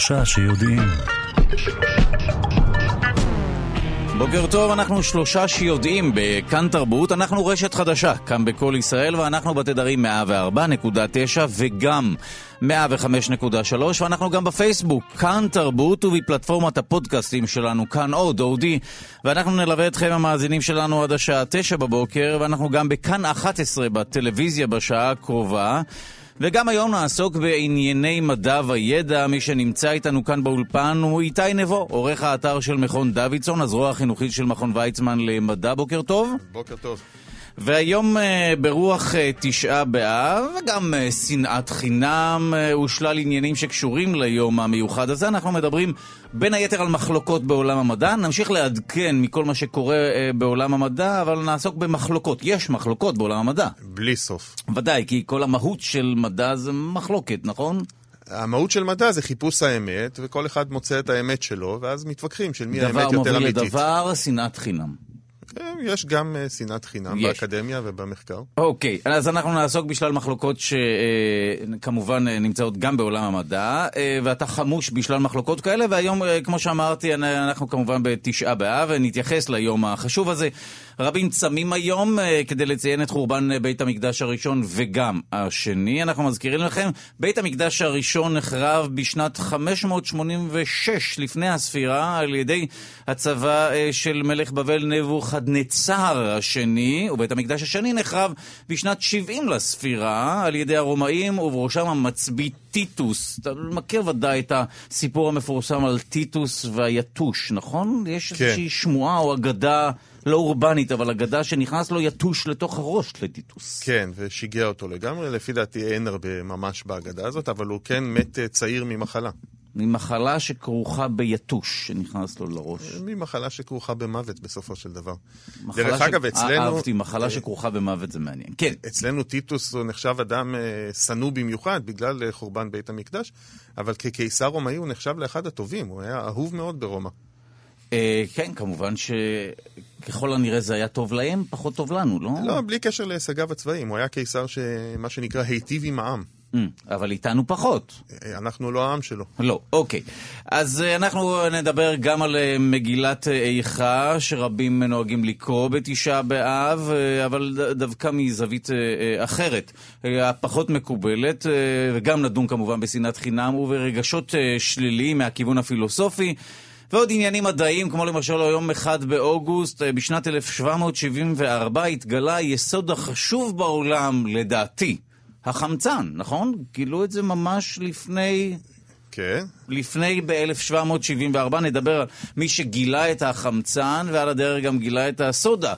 שלושה שיודעים. בוקר טוב, אנחנו שלושה שיודעים בכאן תרבות, אנחנו רשת חדשה, כאן בכל ישראל, ואנחנו בתדרים 104.9 וגם 105.3, ואנחנו גם בפייסבוק, כאן תרבות, ובפלטפורמת הפודקאסטים שלנו, כאן עוד, אודי, ואנחנו נלווה אתכם המאזינים שלנו עד השעה 9 בבוקר, ואנחנו גם בכאן 11 בטלוויזיה בשעה הקרובה, וגם היום נעסוק בענייני מדע וידע. מי שנמצא איתנו כאן באולפן הוא איתי נבו, עורך האתר של מכון דוידסון, הזרוע החינוכית של מכון ויצמן למדע. בוקר טוב. בוקר טוב. והיום ברוח תשעה באב, וגם שנאת חינם ושלל עניינים שקשורים ליום המיוחד הזה, אנחנו מדברים בין היתר על מחלוקות בעולם המדע. נמשיך לעדכן מכל מה שקורה בעולם המדע, אבל נעסוק במחלוקות. יש מחלוקות בעולם המדע. בלי סוף. ודאי, כי כל המהות של מדע זה מחלוקת, נכון? המהות של מדע זה חיפוש האמת, וכל אחד מוצא את האמת שלו, ואז מתווכחים של מי האמת יותר אמיתית. דבר מוביל לדבר, שנאת חינם. יש גם שנאת חינם באקדמיה ובמחקר. אוקיי, אז אנחנו נעסוק בשלל מחלוקות שכמובן נמצאות גם בעולם המדע, ואתה חמוש בשלל מחלוקות כאלה, והיום, כמו שאמרתי, אנחנו כמובן בתשעה באב, ונתייחס ליום החשוב הזה. רבים צמים היום כדי לציין את חורבן בית המקדש הראשון וגם השני. אנחנו מזכירים לכם, בית המקדש הראשון נחרב בשנת 586 לפני הספירה על ידי הצבא של מלך בבל נבוכדנצר השני, ובית המקדש השני נחרב בשנת 70 לספירה על ידי הרומאים, ובראשם המצביא טיטוס. אתה מכיר ודאי את הסיפור המפורסם על טיטוס והיתוש, נכון? יש איזושהי שמועה או אגדה לא אורבנית, אבל אגדה שנכנס לו יתוש לתוך הראש לטיטוס. כן, ושיגע אותו לגמרי. לפי דעתי אין הרבה ממש באגדה הזאת, אבל הוא כן מת צעיר ממחלה. ממחלה שכרוכה ביתוש שנכנס לו לראש. ממחלה שכרוכה במוות בסופו של דבר. דרך אגב, אצלנו... אהבתי, מחלה שכרוכה במוות זה מעניין. כן. אצלנו טיטוס הוא נחשב אדם סנוע במיוחד בגלל חורבן בית המקדש, אבל כקיסר רומאי הוא נחשב לאחד הטובים, הוא היה אהוב מאוד ברומא. כן, כמובן שככל הנראה זה היה טוב להם, פחות טוב לנו, לא? לא, בלי קשר להישגיו הצבאיים, הוא היה קיסר שמה שנקרא היטיב עם העם. אבל איתנו פחות. אנחנו לא העם שלו. לא, אוקיי. אז אנחנו נדבר גם על מגילת איכה, שרבים נוהגים לקרוא בתשעה באב, אבל דווקא מזווית אחרת, הפחות מקובלת, וגם נדון כמובן בשנאת חינם וברגשות שליליים מהכיוון הפילוסופי, ועוד עניינים מדעיים, כמו למשל היום 1 באוגוסט, בשנת 1774 התגלה היסוד החשוב בעולם, לדעתי, החמצן, נכון? גילו את זה ממש לפני... כן. לפני ב-1774 נדבר על מי שגילה את החמצן, ועל הדרך גם גילה את הסודה,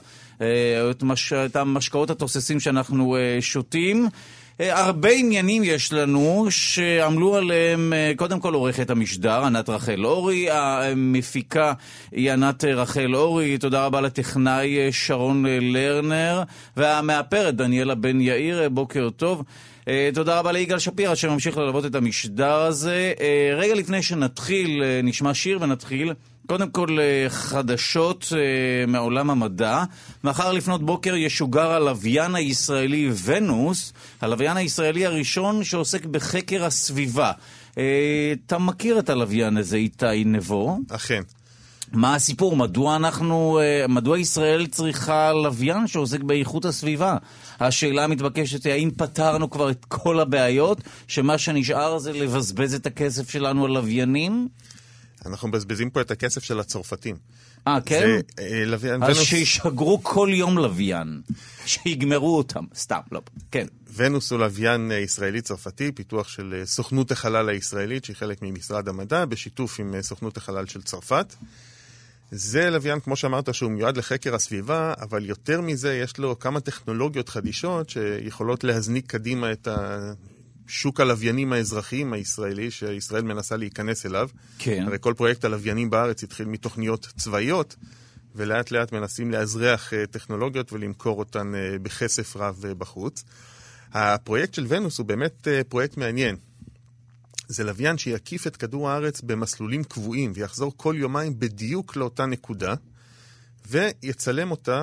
את המשקאות התוססים שאנחנו שותים. הרבה עניינים יש לנו שעמלו עליהם, קודם כל עורכת המשדר, ענת רחל אורי, המפיקה היא ענת רחל אורי, תודה רבה לטכנאי שרון לרנר, והמאפרת דניאלה בן יאיר, בוקר טוב. תודה רבה ליגאל שפירא שממשיך ללוות את המשדר הזה. רגע לפני שנתחיל, נשמע שיר ונתחיל. קודם כל חדשות מעולם המדע. מחר לפנות בוקר ישוגר הלוויין הישראלי ונוס, הלוויין הישראלי הראשון שעוסק בחקר הסביבה. אתה מכיר את הלוויין הזה, איתי נבו? אכן. מה הסיפור? מדוע ישראל צריכה לוויין שעוסק באיכות הסביבה? השאלה המתבקשת היא, האם פתרנו כבר את כל הבעיות, שמה שנשאר זה לבזבז את הכסף שלנו על לוויינים? אנחנו מבזבזים פה את הכסף של הצרפתים. כן? אז שישגרו כל יום לוויין, שיגמרו אותם, סתם, לא, כן. ונוס הוא לוויין ישראלי-צרפתי, פיתוח של סוכנות החלל הישראלית, שהיא חלק ממשרד המדע, בשיתוף עם סוכנות החלל של צרפת. זה לוויין, כמו שאמרת, שהוא מיועד לחקר הסביבה, אבל יותר מזה יש לו כמה טכנולוגיות חדישות שיכולות להזניק קדימה את שוק הלוויינים האזרחיים הישראלי, שישראל מנסה להיכנס אליו. כן. הרי כל פרויקט הלוויינים בארץ התחיל מתוכניות צבאיות, ולאט לאט מנסים להזריח טכנולוגיות ולמכור אותן בכסף רב בחוץ. הפרויקט של ונוס הוא באמת פרויקט מעניין. זה לוויין שיקיף את כדור הארץ במסלולים קבועים, ויחזור כל יומיים בדיוק לאותה נקודה, ויצלם אותה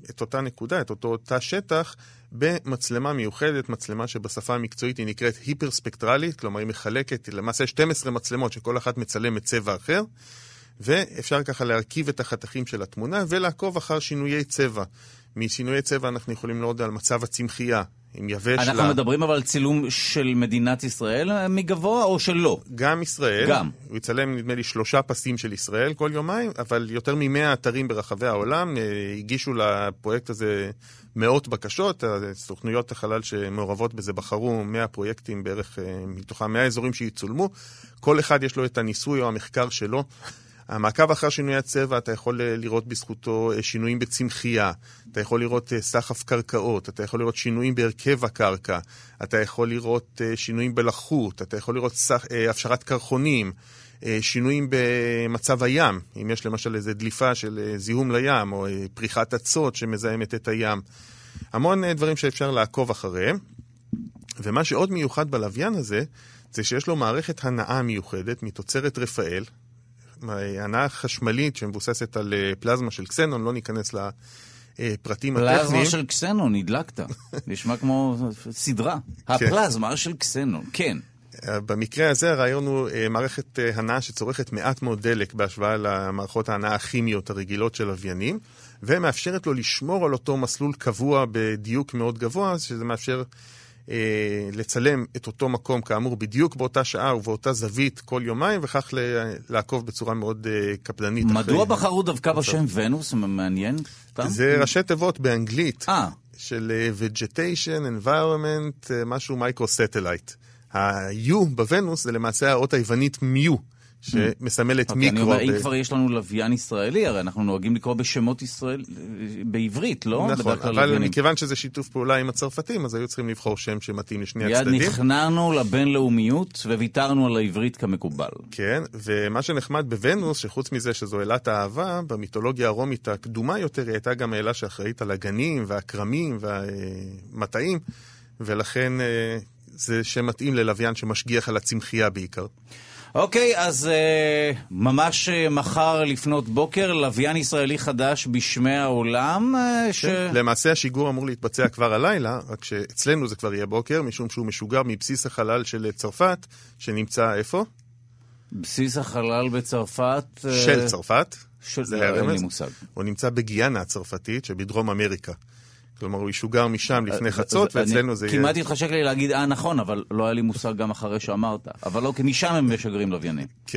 את אותה נקודה, את אותו תא שטח, במצלמה מיוחדת, מצלמה שבשפה המקצועית היא נקראת היפרספקטרלית, כלומר היא מחלקת למעשה 12 מצלמות שכל אחת מצלמת צבע אחר, ואפשר ככה להרכיב את החתכים של התמונה ולעקוב אחר שינויי צבע. משינויי צבע אנחנו יכולים לראות על מצב הצמחייה, אם יבש לה... אנחנו מדברים אבל על צילום של מדינת ישראל מגבוה או שלא? גם ישראל. גם. הוא יצלם נדמה לי 3 פסים של ישראל כל יומיים, אבל יותר מ100 אתרים ברחבי העולם הגישו לפרויקט הזה מאות בקשות. סוכנויות החלל שמעורבות בזה בחרו 100 פרויקטים בערך, מתוכם 100 אזורים שיצולמו. כל אחד יש לו את הניסוי או המחקר שלו. המעקב אחר שינוי הצבע, אתה יכול לראות בזכותו שינויים בצמחייה, אתה יכול לראות סחף קרקעות, אתה יכול לראות שינויים בהרכב הקרקע, אתה יכול לראות שינויים בלחות, אתה יכול לראות הפשרת קרחונים, שינויים במצב הים, אם יש למשל איזו דליפה של זיהום לים, או פריחת עצות שמזהמת את הים. המון דברים שאפשר לעקוב אחריהם, ומה שעוד מיוחד בלוויין הזה, זה שיש לו מערכת הנעה מיוחדת מתוצרת רפאל, הנעה חשמלית שמבוססת על פלזמה של קסנון, לא ניכנס לפרטים הטכניים. פלזמה של קסנון, נדלקת. נשמע כמו סדרה. הפלזמה של קסנון, כן. במקרה הזה הרעיון הוא מערכת הנעה שצורכת מעט מאוד דלק בהשוואה למערכות ההנעה הכימיות הרגילות של לוויינים, ומאפשרת לו לשמור על אותו מסלול קבוע בדיוק מאוד גבוה, שזה מאפשר לצלם את אותו מקום כאמור בדיוק באותה שעה ובאותה זווית כל יומיים, וכך לעקוב בצורה מאוד קפדנית. מדוע בחרו דווקא בשם ונוס? מעניין. זה ראשי תיבות באנגלית של Vegetation, Environment, משהו מיקרו-סטלייט. ה-U בוונוס זה למעשה האות היוונית מיו, שמסמלת מיקרו. אני אומר, אם כבר יש לנו לוויין ישראלי, הרי אנחנו נוהגים לקרוא בשמות ישראל בעברית, לא? נכון, אבל מכיוון שזה שיתוף פעולה עם הצרפתים, אז היו צריכים לבחור שם שמתאים לשני הצדדים. מיד נכנענו לבינלאומיות וויתרנו על העברית כמקובל. כן, ומה שנחמד בוונוס, שחוץ מזה שזו אלת האהבה, במיתולוגיה הרומית הקדומה יותר, היא הייתה גם אלה שאחראית על הגנים והקרמים והמטעים, ולכן זה שמתאים ללוויין שמשגיח על הצמחייה בעיקר. אוקיי, אז ממש מחר לפנות בוקר, לוויין ישראלי חדש בשמי העולם. למעשה השיגור אמור להתבצע כבר הלילה, רק שאצלנו זה כבר יהיה בוקר, משום שהוא משוגר מבסיס החלל של צרפת, שנמצא איפה? בסיס החלל בצרפת? של צרפת. אין לי מושג. הוא נמצא בגיאנה הצרפתית שבדרום אמריקה. כלומר, הוא ישוגר משם לפני חצות, ואצלנו זה יהיה... כמעט התחשק לי להגיד, נכון, אבל לא היה לי מושג גם אחרי שאמרת. אבל לא, כי משם הם משגרים לוויינים. כן.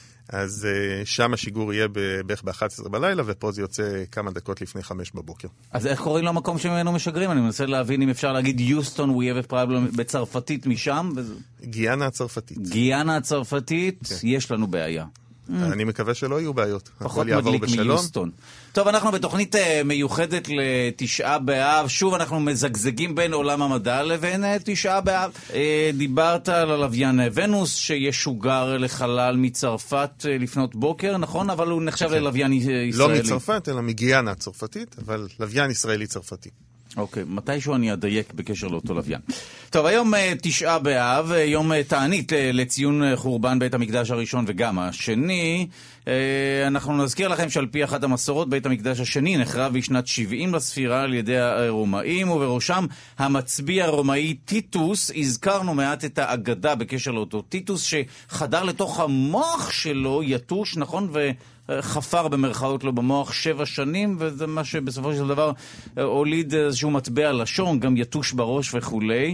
אז שם השיגור יהיה בערך ב-11 בלילה, ופה זה יוצא כמה דקות לפני 5 בבוקר. אז איך קוראים למקום שממנו משגרים? אני מנסה להבין אם אפשר להגיד יוסטון, we have a problem, בצרפתית משם. גיאנה הצרפתית. גיאנה הצרפתית, יש לנו בעיה. אני מקווה שלא יהיו בעיות. פחות מדליק מיוסטון. טוב, אנחנו בתוכנית מיוחדת לתשעה באב. שוב אנחנו מזגזגים בין עולם המדע לבין תשעה באב. דיברת על הלוויין ונוס שישוגר לחלל מצרפת לפנות בוקר, נכון? אבל הוא נחשב ללוויין ישראלי. לא מצרפת, אלא מגיאנה הצרפתית, אבל לוויין ישראלי צרפתי. אוקיי, מתישהו אני אדייק בקשר לאותו לוויין. טוב, היום תשעה באב, יום תענית לציון חורבן בית המקדש הראשון וגם השני. אנחנו נזכיר לכם שעל פי אחת המסורות, בית המקדש השני נחרב בשנת 70 לספירה על ידי הרומאים, ובראשם המצביא הרומאי טיטוס. הזכרנו מעט את האגדה בקשר לאותו טיטוס שחדר לתוך המוח שלו יתוש, נכון? חפר במרכאות לו במוח 7 שנים, וזה מה שבסופו של דבר הוליד איזשהו מטבע לשון, גם יתוש בראש וכולי.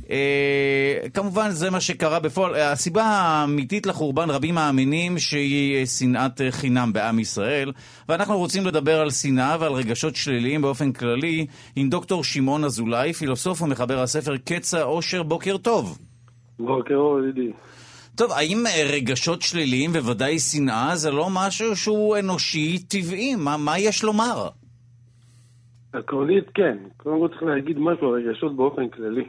כמובן זה מה שקרה בפועל. הסיבה האמיתית לחורבן, רבים מאמינים שהיא שנאת חינם בעם ישראל, ואנחנו רוצים לדבר על שנאה ועל רגשות שליליים באופן כללי עם דוקטור שמעון אזולאי, פילוסוף ומחבר הספר קץ האושר. בוקר טוב. בוקר טוב, ידידי. טוב, האם רגשות שליליים וודאי שנאה זה לא משהו שהוא אנושי טבעי? מה יש לומר? עקרונית כן. קודם כל צריך להגיד משהו על רגשות באופן כללי.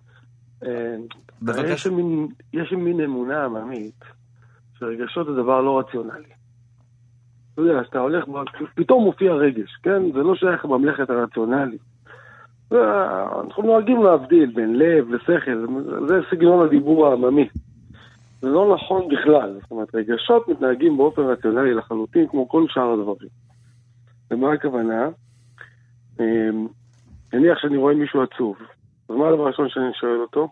יש מין אמונה עממית שרגשות זה דבר לא רציונלי. אתה יודע, שאתה הולך, פתאום מופיע רגש, כן? זה לא שייך במלאכת הרציונלי. אנחנו נוהגים להבדיל בין לב ושכל, זה סגנון הדיבור העממי. זה לא נכון בכלל. זאת אומרת, רגשות מתנהגים באופן רציונלי לחלוטין כמו כל שאר הדברים. ומה הכוונה? נניח שאני רואה מישהו עצוב. אז מה הדבר הראשון שאני שואל אותו?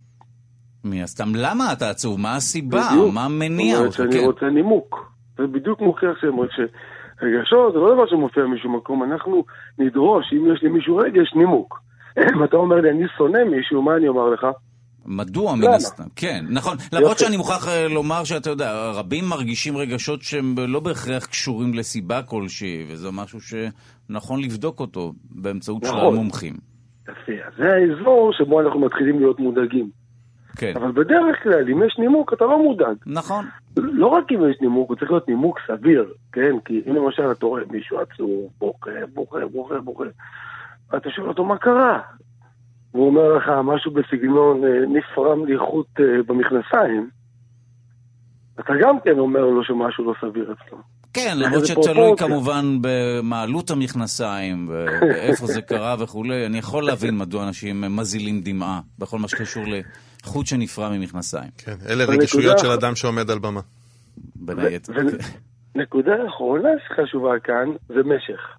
סתם, למה אתה עצוב? מה הסיבה? בדיוק. מה מניע אותך? שאני רוצה נימוק. זה בדיוק מוכיח שרגשות זה לא דבר שמופיע מישהו מקום. אנחנו נדרוש, אם יש לי מישהו רגש, נימוק. אם אתה אומר לי, אני שונא מישהו, מה אני אומר לך? מדוע מן הסתם? כן, נכון. למרות שאני מוכרח לומר שאתה יודע, רבים מרגישים רגשות שהם לא בהכרח קשורים לסיבה כלשהי, וזה משהו שנכון לבדוק אותו באמצעות שלל מומחים. יפה, זה האזור שבו אנחנו מתחילים להיות מודאגים. כן. אבל בדרך כלל, אם יש נימוק, אתה לא מודאג. נכון. לא רק אם יש נימוק, הוא צריך להיות נימוק סביר, כן? כי אם למשל אתה רואה מישהו עצוב, בוכה, אתה שואל אותו מה קרה? והוא אומר לך משהו בסגנון נפרם לי חוט במכנסיים, אתה גם כן אומר לו שמשהו לא סביר אצלו. כן, למרות שתלוי כמובן במעלות המכנסיים, ואיפה זה קרה וכולי. אני יכול להבין מדוע אנשים מזילים דמעה, בכל מה שקשור לחוט שנפרם ממכנסיים. כן, אלה רגישויות של אדם שעומד על במה. בנייט. נקודה האחרונה שחשובה כאן זה משך.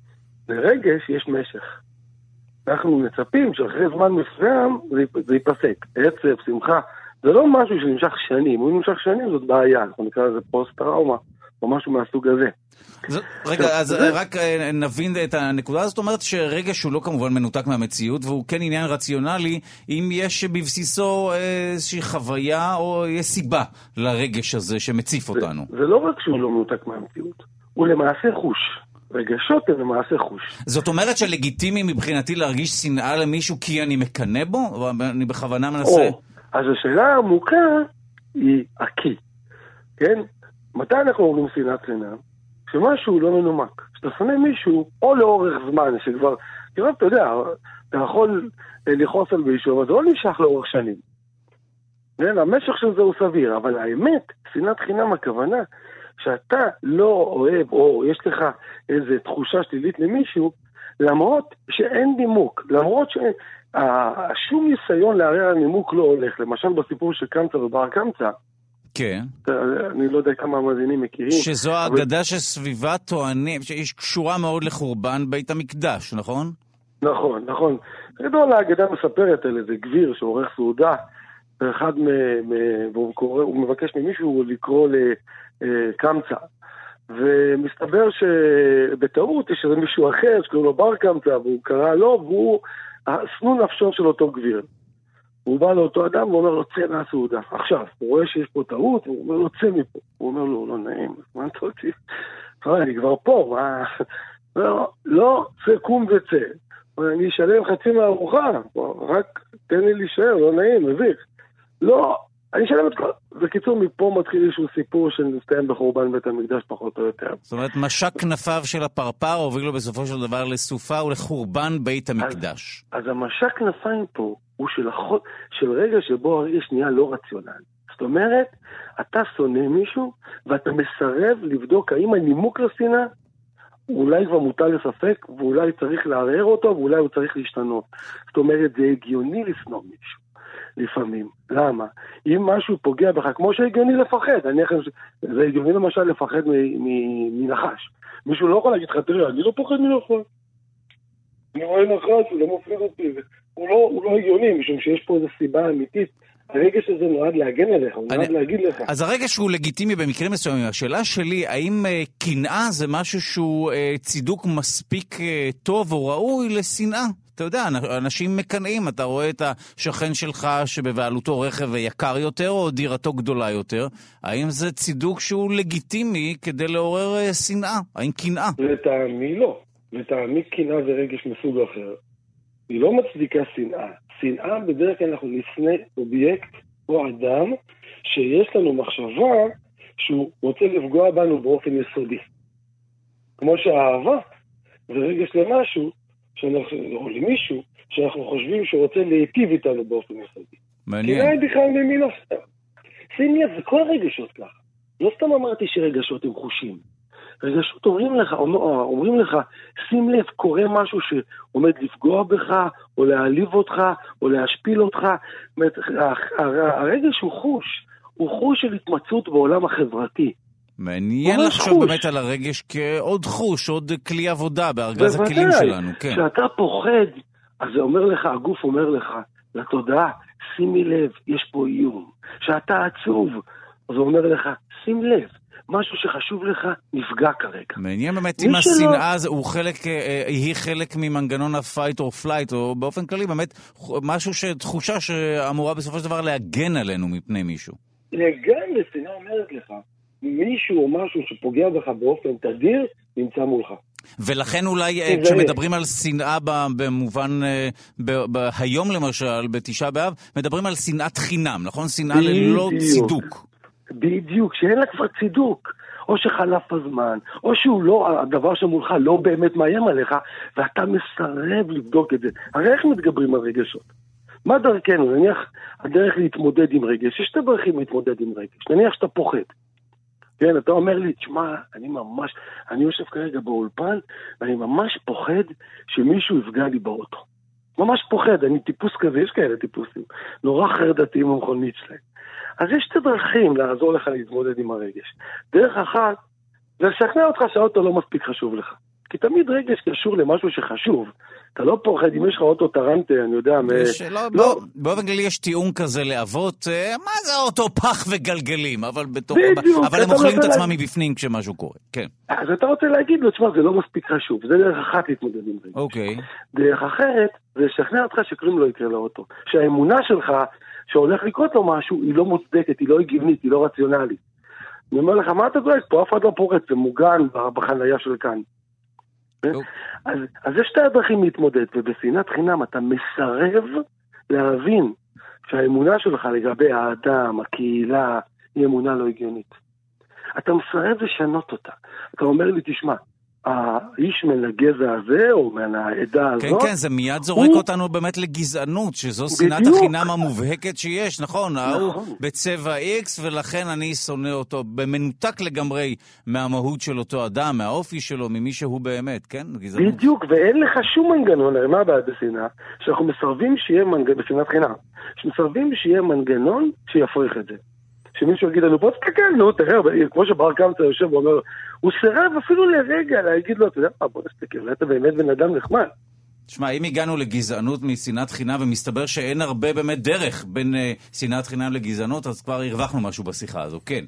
לרגש יש משך. אנחנו מצפים שאחרי זמן מסוים זה ייפסק. עצב, שמחה, זה לא משהו שנמשך שנים. אם נמשך שנים זאת בעיה, אנחנו נקרא לזה פוסט-טראומה, או משהו מהסוג הזה. רגע, אז רק נבין את הנקודה הזאת. זאת אומרת שרגע שהוא לא כמובן מנותק מהמציאות, והוא כן עניין רציונלי, אם יש בבסיסו איזושהי חוויה או יש סיבה לרגש הזה שמציף אותנו. זה לא רק שהוא לא מנותק מהמציאות, הוא למעשה חוש. רגשות הם למעשה חוש. זאת אומרת שלגיטימי מבחינתי להרגיש שנאה למישהו כי אני מקנה בו? אני בכוונה מנסה... אז השאלה העמוקה היא הכי. כן? מתי אנחנו אומרים שנאת חינם? כשמשהו לא מנומק. כשאתה שונא מישהו, או לאורך זמן, שכבר, אתה יודע, אתה יכול לכעוס על מישהו, אבל זה לא נמשך לאורך שנים. כן? המשך של זה הוא סביר, אבל האמת, שנאת חינם הכוונה, שאתה לא אוהב, או יש לך איזו תחושה שלילית למישהו, למרות שאין נימוק, למרות ששום ניסיון לערער על נימוק לא הולך, למשל בסיפור של קמצא ובר קמצא, כן. אני לא יודע כמה המאזינים מכירים. שזו האגדה שסביבה טוענים, שיש קשורה מאוד לחורבן בית המקדש, נכון? נכון, נכון. גדול, האגדה מספרת על איזה גביר שעורך סעודה, ואחד והוא מבקש ממישהו לקרוא לקמצא. ומסתבר שבטעות יש איזה מישהו אחר שקוראים לו בר קמצא, והוא קרא לו, והוא שנוא נפשו של אותו גביר. הוא בא לאותו אדם ואומר לו, צא מהסעודה. עכשיו, הוא רואה שיש פה טעות, הוא אומר לו, צא מפה. הוא אומר לו, לא נעים, מה אתה אותי? אני כבר פה, לא, צא קום וצא. אני אשלם חצי מהארוחה, רק תן לי להישאר, לא נעים, מביך. לא, אני אשלם את כל... בקיצור, מפה מתחיל איזשהו סיפור שנסתיים בחורבן בית המקדש פחות או יותר. זאת אומרת, משק כנפיו של הפרפר הוביל לו בסופו של דבר לסופה ולחורבן בית המקדש. אז המשק כנפיים פה הוא של רגע שבו הרגש נהיה לא רציונלי. זאת אומרת, אתה שונא מישהו ואתה מסרב לבדוק האם הנימוק לשנאה אולי כבר מוטל לספק ואולי צריך לערער אותו ואולי הוא צריך להשתנות. זאת אומרת, זה הגיוני לשנוא מישהו. לפעמים. למה? אם משהו פוגע בך, כמו שהגיוני לפחד, זה הגיוני למשל לפחד מנחש. מישהו לא יכול להגיד לך, תראה, אני לא פוחד מנחש. אני רואה נחש, הוא לא מפחיד אותי. הוא לא הגיוני, משום שיש פה איזו סיבה אמיתית. הרגש הזה נועד להגן עליך, הוא נועד להגיד לך. אז הרגש הוא לגיטימי במקרים מסוימים. השאלה שלי, האם קנאה זה משהו שהוא צידוק מספיק טוב או ראוי לשנאה? אתה יודע, אנשים מקנאים, אתה רואה את השכן שלך שבבעלותו רכב יקר יותר או דירתו גדולה יותר, האם זה צידוק שהוא לגיטימי כדי לעורר שנאה? האם קנאה? לטעמי לא. לטעמי קנאה זה רגש מסוג אחר. היא לא מצדיקה שנאה. שנאה בדרך כלל אנחנו נשנא אובייקט או אדם שיש לנו מחשבה שהוא רוצה לפגוע בנו באופן יסודי. כמו שהאהבה זה רגש למשהו או למישהו שאנחנו חושבים שהוא רוצה להיטיב איתנו באופן יסודי. מעניין. קנאה היא בכלל ממילה סתם. שים לב, זה כל רגשות ככה. לא סתם אמרתי שרגשות הם חושים. רגשות אומרים לך, שים לב, קורה משהו שעומד לפגוע בך, או להעליב אותך, או להשפיל אותך. הרגש הוא חוש של התמצאות בעולם החברתי. מעניין לחשוב באמת על הרגש כעוד חוש, עוד כלי עבודה בארגז הכלים שלנו. כשאתה פוחד, אז זה אומר לך, הגוף אומר לך, לתודעה, שימי לב, יש פה איום. כשאתה עצוב, אז הוא אומר לך, שים לב, משהו שחשוב לך נפגע כרגע. מעניין באמת אם השנאה היא חלק ממנגנון ה-fight or flight, או באופן כללי באמת משהו תחושה שאמורה בסופו של דבר להגן עלינו מפני מישהו. לגמרי, שנאה אומרת לך, מישהו או משהו שפוגע בך באופן תדיר, נמצא מולך. ולכן אולי כשמדברים על שנאה במובן, היום למשל, בתשעה באב, מדברים על שנאת חינם, נכון? שנאה ללא צידוק. בדיוק, שאין לה כבר צידוק. או שחלף הזמן, או שהוא לא, הדבר שמולך לא באמת מאיים עליך, ואתה מסרב לבדוק את זה. הרי איך מתגברים על רגשות? מה דרכנו? נניח הדרך להתמודד עם רגש. יש שתי דרכים להתמודד עם רגש. נניח שאתה פוחד. כן, אתה אומר לי, תשמע, אני יושב כרגע באולפן, ואני ממש פוחד שמישהו יפגע לי באוטו. ממש פוחד, אני טיפוס כזה, יש כאלה טיפוסים. נורא חרדתיים במכונית שלהם. אז יש שתי דרכים לעזור לך להתמודד עם הרגש. דרך אחת, זה לשכנע אותך שהאוטו לא מספיק חשוב לך. כי תמיד רגש קשור למשהו שחשוב. אתה לא פוחד, אם יש לך אוטו טרנטה, אני יודע... באופן כללי יש טיעון כזה לאבות, מה זה אוטו פח וגלגלים? אבל הם אוכלים את עצמם מבפנים כשמשהו קורה, כן. אז אתה רוצה להגיד לו, תשמע, זה לא מספיק חשוב. זה דרך אחת להתמודד עם רגש. אוקיי. דרך אחרת, זה לשכנע אותך שכלום לא יקרה לאוטו. שהאמונה שלך, שהולך לקרות לו משהו, היא לא מוצדקת, היא לא הגיונית, היא לא רציונלית. אני אומר לך, מה אתה דואג? פה אף אחד לא פורץ, זה מוגן בחניה של כאן. אז יש שתי הדרכים להתמודד, ובשנאת חינם אתה מסרב להבין שהאמונה שלך לגבי האדם, הקהילה, היא אמונה לא הגיונית. אתה מסרב לשנות אותה. אתה אומר לי, תשמע, האיש מן הגזע הזה, או מן העדה הזאת... כן, זה מיד זורק אותנו באמת לגזענות, שזו שנאת החינם המובהקת שיש, נכון? הוא בצבע X, ולכן אני שונא אותו, במנותק לגמרי מהמהות של אותו אדם, מהאופי שלו, ממי שהוא באמת, כן? גזענות. בדיוק, ואין לך שום מנגנון, מה בעד בשנאה? שאנחנו מסרבים שיהיה מנגנון, בשנאת חינם, שמסרבים שיהיה מנגנון שיפריך את זה. שמישהו יגיד לנו, בוא תסתכל, נו, תראה, כמו שבר קמצא יושב ואומר, הוא סירב אפילו לרגע להגיד לו, אתה יודע מה, בוא נסתכל, אתה באמת בן אדם נחמד. תשמע, אם הגענו לגזענות משנאת חינם, ומסתבר שאין הרבה באמת דרך בין שנאת חינם לגזענות, אז כבר הרווחנו משהו בשיחה הזו, כן.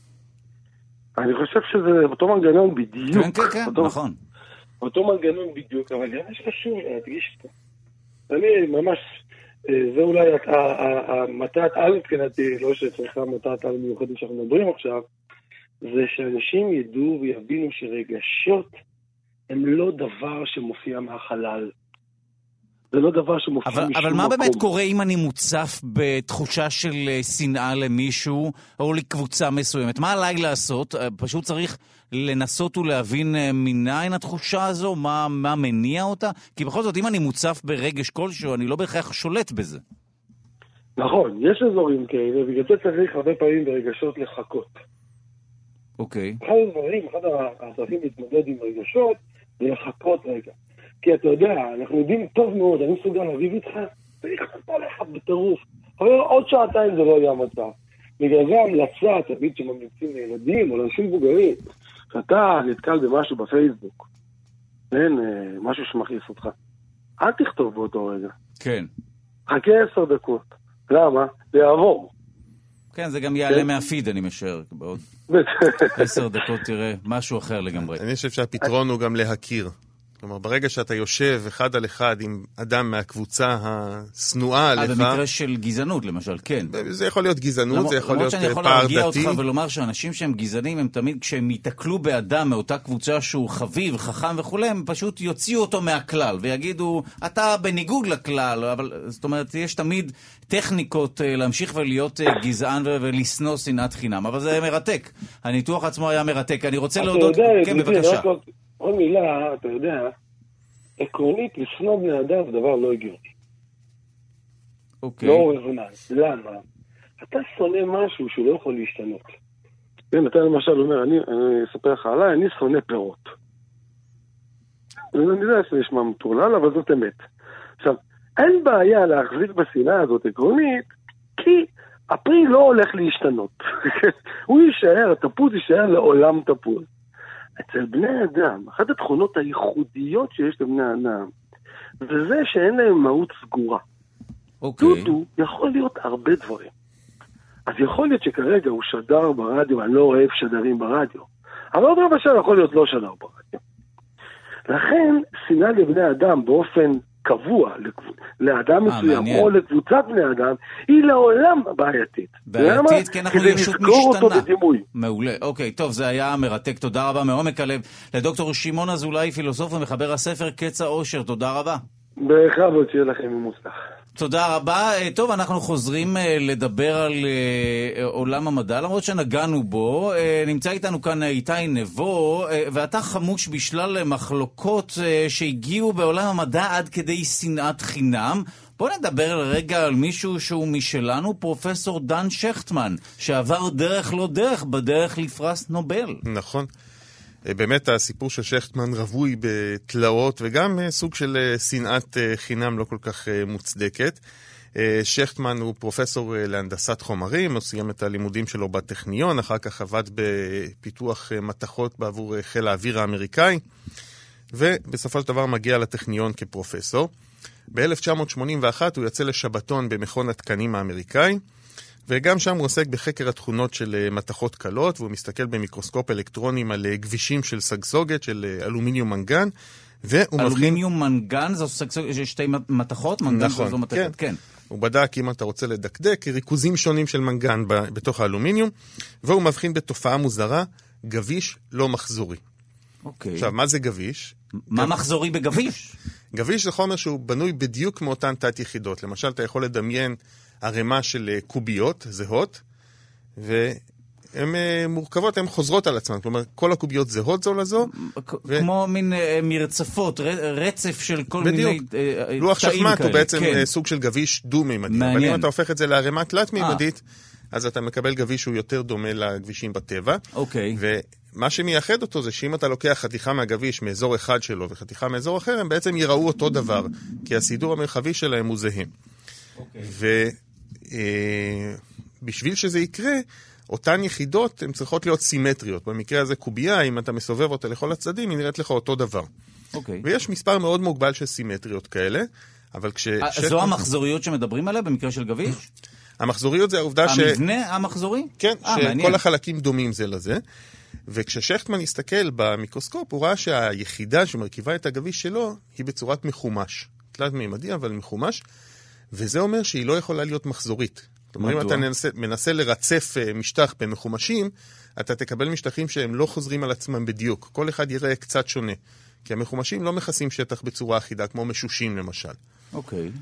אני חושב שזה אותו מנגנון בדיוק. כן, נכון. אותו מנגנון בדיוק, אבל יש חשוב להדגיש אותו. אני ממש... זה אולי המטרת על מבחינתי, לא שצריכה מטרת על מיוחדת שאנחנו מדברים עכשיו, זה שאנשים ידעו ויבינו שרגשות הם לא דבר שמופיע מהחלל. זה לא דבר שמופיע משום מקום. אבל מה באמת קורה אם אני מוצף בתחושה של שנאה למישהו או לקבוצה מסוימת? מה עליי לעשות? פשוט צריך לנסות ולהבין מניין התחושה הזו, מה מניע אותה? כי בכל זאת, אם אני מוצף ברגש כלשהו, אני לא בהכרח שולט בזה. נכון, יש אזורים כאלה, בגלל זה צריך הרבה פעמים ברגשות לחכות. אוקיי. אחד הדברים, אחד הדרכים להתמודד עם רגשות, זה לחכות רגע. כי אתה יודע, אנחנו יודעים טוב מאוד, אני מסוגל להריב איתך, צריך לחכות לך בטירוף. עוד שעתיים זה לא יהיה המצב. בגלל זה המלצה, תמיד שממליצים לילדים או לאנשים מבוגרים, שאתה נתקל במשהו בפייסבוק, אין, משהו שמכעיס אותך. אל תכתוב באותו רגע. כן. חכה 10 דקות. למה? זה יעבור. כן, זה גם יעלה מהפיד, אני משער. בעוד 10 דקות תראה משהו אחר לגמרי. אני חושב שהפתרון הוא גם להכיר. כלומר, ברגע שאתה יושב אחד על אחד עם אדם מהקבוצה הסנועה עליך... במקרה של גזענות, למשל, כן. זה יכול להיות גזענות, זה יכול להיות פער דתי. למרות שאני יכול להרגיע אותך ולומר שאנשים שהם גזענים, הם תמיד, כשהם יתקלו באדם מאותה קבוצה שהוא חביב, חכם וכו', הם פשוט יוציאו אותו מהכלל, ויגידו, אתה בניגוד לכלל, אבל זאת אומרת, יש תמיד טכניקות להמשיך ולהיות גזען ולסנוע שנאת חינם, אבל זה מרתק. הניתוח עצמו היה מרתק. אני רוצה להודות... כן, בבקשה. עוד מילה, אתה יודע, עקרונית לשנוא בני אדם זה דבר לא הגיוני. אוקיי. לא רזונלי. למה? אתה שונא משהו שהוא לא יכול להשתנות. כן, אתה למשל אומר, אני אספר לך עליי, אני שונא פירות. אני יודע שזה נשמע מטורלל, אבל זאת אמת. עכשיו, אין בעיה להחזיק בשנאה הזאת עקרונית, כי הפרי לא הולך להשתנות. הוא יישאר, התפוז יישאר לעולם תפוז. אצל בני אדם, אחת התכונות הייחודיות שיש לבני אדם, וזה שאין להם מהות סגורה. טוטו יכול להיות הרבה דברים. אז יכול להיות שכרגע הוא שדר ברדיו, אני לא אוהב שדרים ברדיו, אבל עוד רבע שעה יכול להיות לא שדר ברדיו. לכן, שנאה לבני אדם באופן קבוע, לאדם מסוים או לקבוצת בני אדם, היא לעולם בעייתית. בעייתית, כי אנחנו ישות משתנה. בדימוי. מעולה. אוקיי, טוב, זה היה מרתק. תודה רבה מעומק הלב. לדוקטור שמעון אזולאי, פילוסוף ומחבר הספר קץ האושר. תודה רבה. בכבוד, שיהיה לכם מוצלח. תודה רבה. טוב, אנחנו חוזרים לדבר על עולם המדע, למרות שנגענו בו. נמצא איתנו כאן איתי נבו, ואתה חמוש בשלל מחלוקות שהגיעו בעולם המדע עד כדי שנאת חינם. בוא נדבר לרגע על מישהו שהוא משלנו, פרופסור דן שכטמן, שעבר דרך לא דרך, בדרך לפרס נובל. נכון. באמת הסיפור של שכטמן רווי בתלאות וגם סוג של שנאת חינם לא כל כך מוצדקת. שכטמן הוא פרופסור להנדסת חומרים, הוא סיים את הלימודים שלו בטכניון, אחר כך עבד בפיתוח מתכות בעבור חיל האוויר האמריקאי, ובסופו של דבר מגיע לטכניון כפרופסור. ב-1981 הוא יצא לשבתון במכון התקנים האמריקאי, וגם שם הוא עוסק בחקר התכונות של מתכות קלות, והוא מסתכל במיקרוסקופ אלקטרונים על גבישים של סגסוגת, של אלומיניום מנגן, אלומיניום מנגן, זו סגסוגת, שתי מתכות? נכון, כן. הוא בדק אם אתה רוצה לדקדק, ריכוזים שונים של מנגן בתוך האלומיניום, והוא מבחין בתופעה מוזרה, גביש לא מחזורי. אוקיי. עכשיו, מה זה גביש? מה מחזורי בגביש? גביש זה חומר שהוא בנוי בדיוק מאותן תת יחידות. למשל, אתה יכול לדמיין הרמה של קוביות זהות, והן מורכבות, הן חוזרות על עצמן. כלומר, כל הקוביות זהות זו לזו. כמו מין מרצפות, רצף של כל מיני תאים כאלה. לוח שחמט הוא בעצם סוג של גביש דו-מימדי. אבל אם אתה הופך את זה להרמה תלת-מימדית, אז אתה מקבל גביש שהוא יותר דומה לגבישים בטבע. אוקיי. ומה שמייחד אותו זה שאם אתה לוקח חתיכה מהגביש מאזור אחד שלו וחתיכה מאזור אחר, הם בעצם יראו אותו דבר, כי הסידור המרחבי שלהם הוא זהה. ובשביל שזה יקרה, אותן יחידות הן צריכות להיות סימטריות. במקרה הזה קובייה, אם אתה מסובב אותה לכל הצדדים, היא נראית לך אותו דבר. ויש מספר מאוד מוגבל של סימטריות כאלה, אבל זו המחזוריות שמדברים עליה במקרה של גביש? המחזוריות זה העובדה המבנה המחזורי? כן, שכל החלקים דומים זה לזה. וכששכטמן הסתכל במיקרוסקופ, הוא ראה שהיחידה שמרכיבה את הגביש שלו היא בצורת מחומש. תלת מימדי, אבל מחומש. וזה אומר שהיא לא יכולה להיות מחזורית. כלומר, אם אתה מנסה לרצף משטח במחומשים, אתה תקבל משטחים שהם לא חוזרים על עצמם בדיוק. כל אחד יראה קצת שונה. כי המחומשים לא מכסים שטח בצורה אחידה, כמו משושים למשל. אוקיי.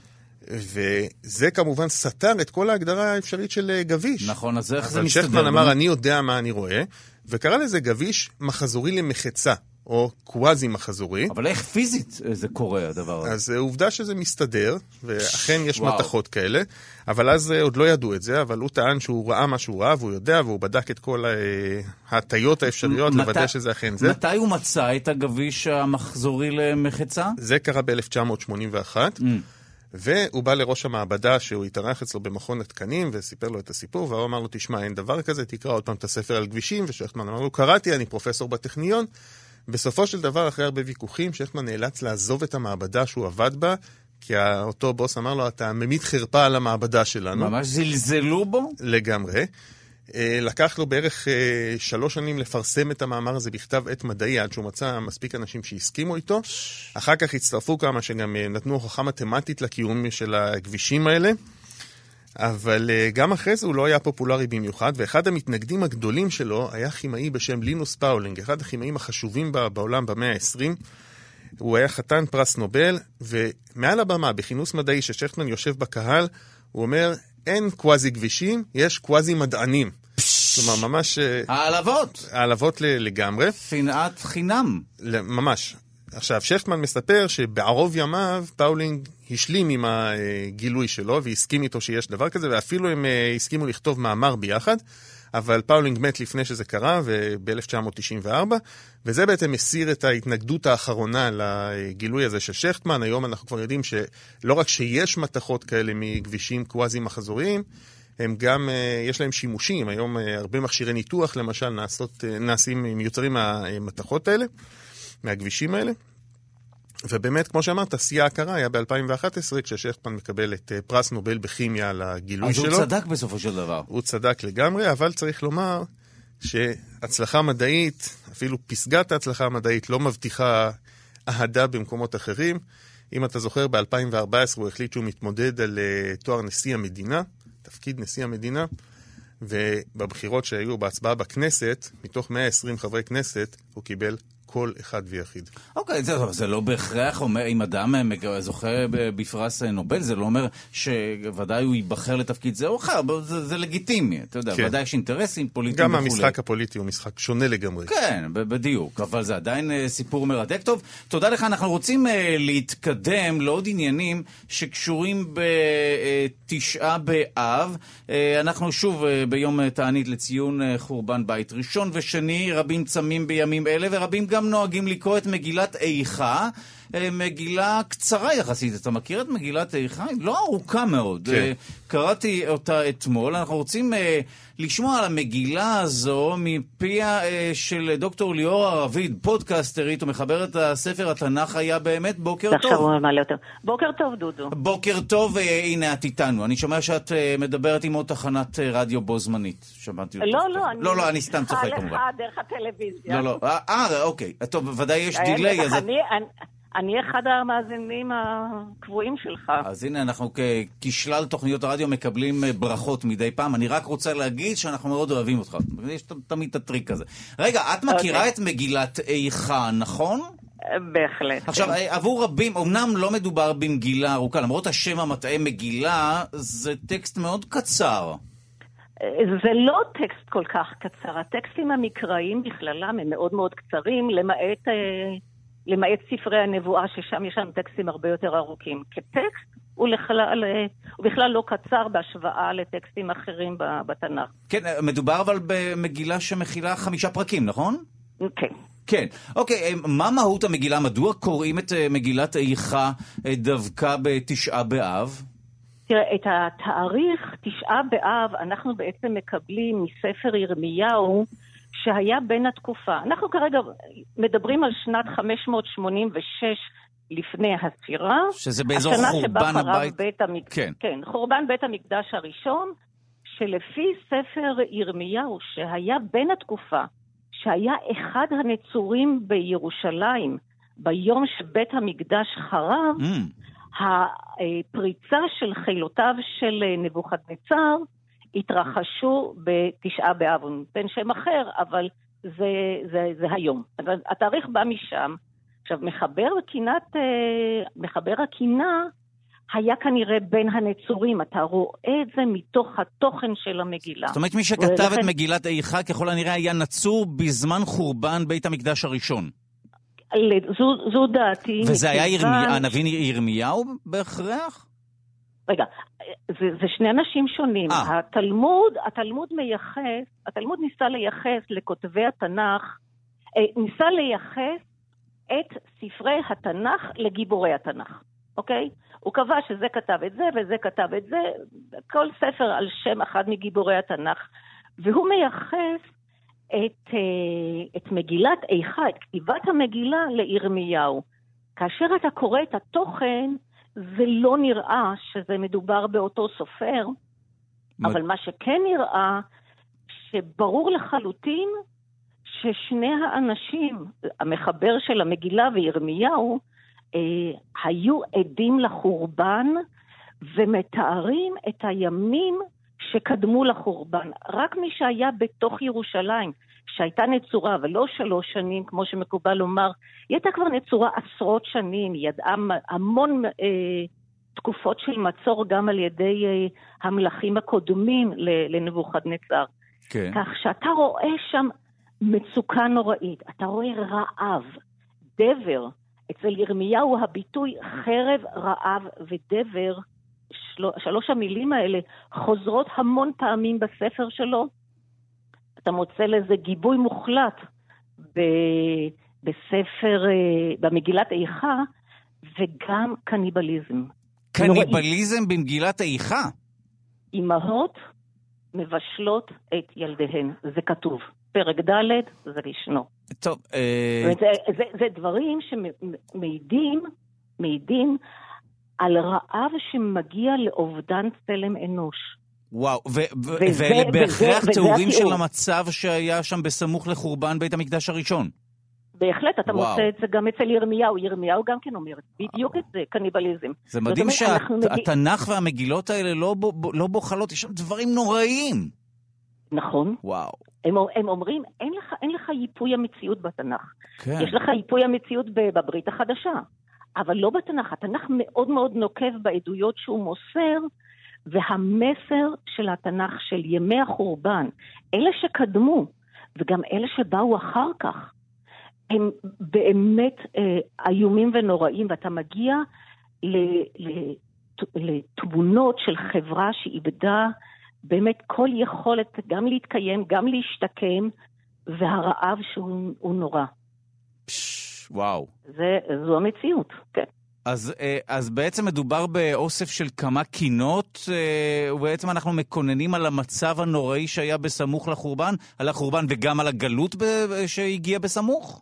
וזה כמובן סתר את כל ההגדרה האפשרית של גביש. נכון, אז איך זה מסתדר? שכטמן אמר, אני יודע מה אני רואה, וקרא לזה גביש מחזורי למחצה, או קוואזי מחזורי. אבל איך פיזית זה קורה, הדבר הזה? אז עובדה שזה מסתדר, ואכן יש מתכות כאלה, אבל אז עוד לא ידעו את זה, אבל הוא טען שהוא ראה מה שהוא ראה, והוא יודע, והוא בדק את כל ההטיות האפשריות, לוודא שזה אכן זה. מתי הוא מצא את הגביש המחזורי למחצה? זה קרה ב-1981, והוא בא לראש המעבדה שהוא התארח אצלו במכון התקנים וסיפר לו את הסיפור, והוא אמר לו, תשמע, אין דבר כזה, תקרא עוד פעם את הספר על גבישים, ושכטמן אמר לו, קראתי, אני פרופסור בטכניון. בסופו של דבר, אחרי הרבה ויכוחים, שכטמן נאלץ לעזוב את המעבדה שהוא עבד בה, כי אותו בוס אמר לו, אתה ממית חרפה על המעבדה שלנו. ממש זלזלו בו? לגמרי. לקח לו בערך 3 שנים לפרסם את המאמר הזה בכתב עת מדעי, עד שהוא מצא מספיק אנשים שהסכימו איתו. אחר כך הצטרפו כמה שגם נתנו הוכחה מתמטית לקיום של הגבישים האלה. אבל גם אחרי זה הוא לא היה פופולרי במיוחד, ואחד המתנגדים הגדולים שלו היה כימאי בשם לינוס פאולינג, אחד הכימאים החשובים בעולם במאה ה-20. הוא היה חתן פרס נובל, ומעל הבמה, בכינוס מדעי ששכטמן יושב בקהל, הוא אומר, אין קוואזי גבישים, יש קוואזי מדענים. כלומר, ממש... העלבות לגמרי. שנאת חינם. ממש. עכשיו, שכטמן מספר שבערוב ימיו פאולינג השלים עם הגילוי שלו והסכים איתו שיש דבר כזה, ואפילו הם הסכימו לכתוב מאמר ביחד, אבל פאולינג מת לפני שזה קרה, ב-1994, וזה בעצם מסיר את ההתנגדות האחרונה לגילוי הזה של שכטמן. היום אנחנו כבר יודעים שלא רק שיש מתכות כאלה מגבישים קוואזי מחזוריים, הם גם, יש להם שימושים, היום הרבה מכשירי ניתוח למשל נעשים, מיוצרים מהמתכות האלה, מהכבישים האלה. ובאמת, כמו שאמרת, השיא ההכרה היה ב-2011, כששכטמן מקבל את פרס נובל בכימיה על הגילוי שלו. אז הוא צדק בסופו של דבר. הוא צדק לגמרי, אבל צריך לומר שהצלחה מדעית, אפילו פסגת ההצלחה המדעית, לא מבטיחה אהדה במקומות אחרים. אם אתה זוכר, ב-2014 הוא החליט שהוא מתמודד על תואר נשיא המדינה, תפקיד נשיא המדינה, ובבחירות שהיו בהצבעה בכנסת, מתוך 120 חברי כנסת, הוא קיבל כל אחד ויחיד. אוקיי, זה לא בהכרח אומר, אם אדם זוכה בפרס נובל, זה לא אומר שוודאי הוא ייבחר לתפקיד זה או אחר, זה לגיטימי, אתה יודע, ודאי יש אינטרסים פוליטיים וכו'. גם המשחק הפוליטי הוא משחק שונה לגמרי. כן, בדיוק, אבל זה עדיין סיפור מרתק. טוב, תודה לך, אנחנו רוצים להתקדם לעוד עניינים שקשורים בתשעה באב. אנחנו שוב ביום תענית לציון חורבן בית ראשון ושני, רבים צמים בימים אלה ורבים גם נוהגים לקרוא את מגילת איכה, מגילה קצרה יחסית. אתה מכיר את מגילת איכה? לא ארוכה מאוד. כן. קראתי אותה אתמול. אנחנו רוצים לשמוע על המגילה הזו מפיה של דוקטור ליאור ערביד, פודקאסטרית ומחברת הספר התנ"ך היה באמת. בוקר טוב. עכשיו הוא מעלה יותר. בוקר טוב, דודו. בוקר טוב, הנה את איתנו. אני שומע שאת מדברת עם עוד תחנת רדיו בו זמנית. שמעתי אותך. לא, אני סתם צוחק כמובן. דרך הטלוויזיה. לא, אוקיי. טוב, ודאי יש דילי. אני אחד המאזינים הקבועים שלך. אז הנה, אנחנו כשלל תוכניות הרדיו מקבלים ברכות מדי פעם. אני רק רוצה להגיד שאנחנו מאוד אוהבים אותך. יש תמיד את הטריק הזה. רגע, את מכירה את מגילת איכה, נכון? בהחלט. עכשיו, עבור רבים, אמנם לא מדובר במגילה ארוכה, למרות השם המטעה מגילה, זה טקסט מאוד קצר. זה לא טקסט כל כך קצר. הטקסטים המקראיים בכללם הם מאוד מאוד קצרים, למעט ספרי הנבואה, ששם יש לנו טקסטים הרבה יותר ארוכים. כטקסט הוא בכלל לא קצר בהשוואה לטקסטים אחרים בתנ"ך. כן, מדובר אבל במגילה שמכילה 5 פרקים, נכון? כן. כן. אוקיי, מה מהות המגילה? מדוע קוראים את מגילת איכה דווקא בתשעה באב? תראה, את התאריך תשעה באב אנחנו בעצם מקבלים מספר ירמיהו, שהיה בין התקופה. אנחנו כרגע מדברים על שנת 586 לפני הספירה. שזה באזור חורבן הבית. כן. כן, חורבן בית המקדש הראשון, שלפי ספר ירמיהו, שהיה בין התקופה, שהיה אחד הנצורים בירושלים, ביום שבית המקדש חרב, הפריצה של חילותיו של נבוכדנצר, התרחשו בתשעה באב, בין שם אחר, אבל זה היום. התאריך בא משם. עכשיו, מחבר הקינה היה כנראה בין הנצורים. אתה רואה את זה מתוך התוכן של המגילה. זאת אומרת, מי שכתב את מגילת איכה, ככל הנראה היה נצור בזמן חורבן בית המקדש הראשון. זו דעתי. וזה היה הנביא ירמיהו בהכרח? רגע, זה שני אנשים שונים. התלמוד ניסה לייחס לכותבי התנ"ך, ניסה לייחס את ספרי התנ"ך לגיבורי התנ"ך, אוקיי? הוא קבע שזה כתב את זה וזה כתב את זה, כל ספר על שם אחד מגיבורי התנ"ך, והוא מייחס את מגילת איכה, את כתיבת המגילה לירמיהו. כאשר אתה קורא את התוכן, זה לא נראה שזה מדובר באותו סופר, אבל מה שכן נראה, שברור לחלוטין ששני האנשים, המחבר של המגילה וירמיהו, היו עדים לחורבן, ומתארים את הימים שקדמו לחורבן. רק מי שהיה בתוך ירושלים, שהייתה נצורה, ולא 3 שנים, כמו שמקובל לומר, היא הייתה כבר נצורה עשרות שנים, היא ידעה המון תקופות של מצור, גם על ידי המלכים הקודמים לנבוכדנצר. כן. כך שאתה רואה שם מצוקה נוראית, אתה רואה רעב, דבר, אצל ירמיהו הביטוי חרב, רעב ודבר, 3 המילים האלה חוזרות המון פעמים בספר שלו. אתה מוצא לזה גיבוי מוחלט בספר, במגילת איכה, וגם קניבליזם. קניבליזם במגילת איכה? אמהות מבשלות את ילדיהן. זה כתוב. פרק ד' זה ראשנו. טוב. זה דברים שמעידים על רעב שמגיע לאובדן צלם אנוש. וואו, ואלה בהכרח תיאורים של המצב שהיה שם בסמוך לחורבן בית המקדש הראשון. בהחלט, אתה מוצא את זה גם אצל ירמיהו. ירמיהו גם כן אומר בדיוק את זה, קניבליזם. זה מדהים שהתנ"ך והמגילות האלה לא בוחלות, יש שם דברים נוראיים. נכון. וואו. הם אומרים, אין לך ייפוי המציאות בתנ"ך. כן. יש לך ייפוי המציאות בברית החדשה. אבל לא בתנ"ך. התנ"ך מאוד מאוד נוקב בעדויות שהוא מוסר, והמסר של התנ"ך של ימי החורבן, אלה שקדמו, וגם אלה שבאו אחר כך, הם באמת איומים ונוראים, ואתה מגיע לתמונות של חברה שאיבדה באמת כל יכולת גם להתקיים, גם להשתקם, והרעב שהוא נורא. וואו. זו המציאות, כן. אז בעצם מדובר באוסף של כמה קינות, ובעצם אנחנו מקוננים על המצב הנוראי שהיה בסמוך לחורבן, על החורבן וגם על הגלות שהגיע בסמוך?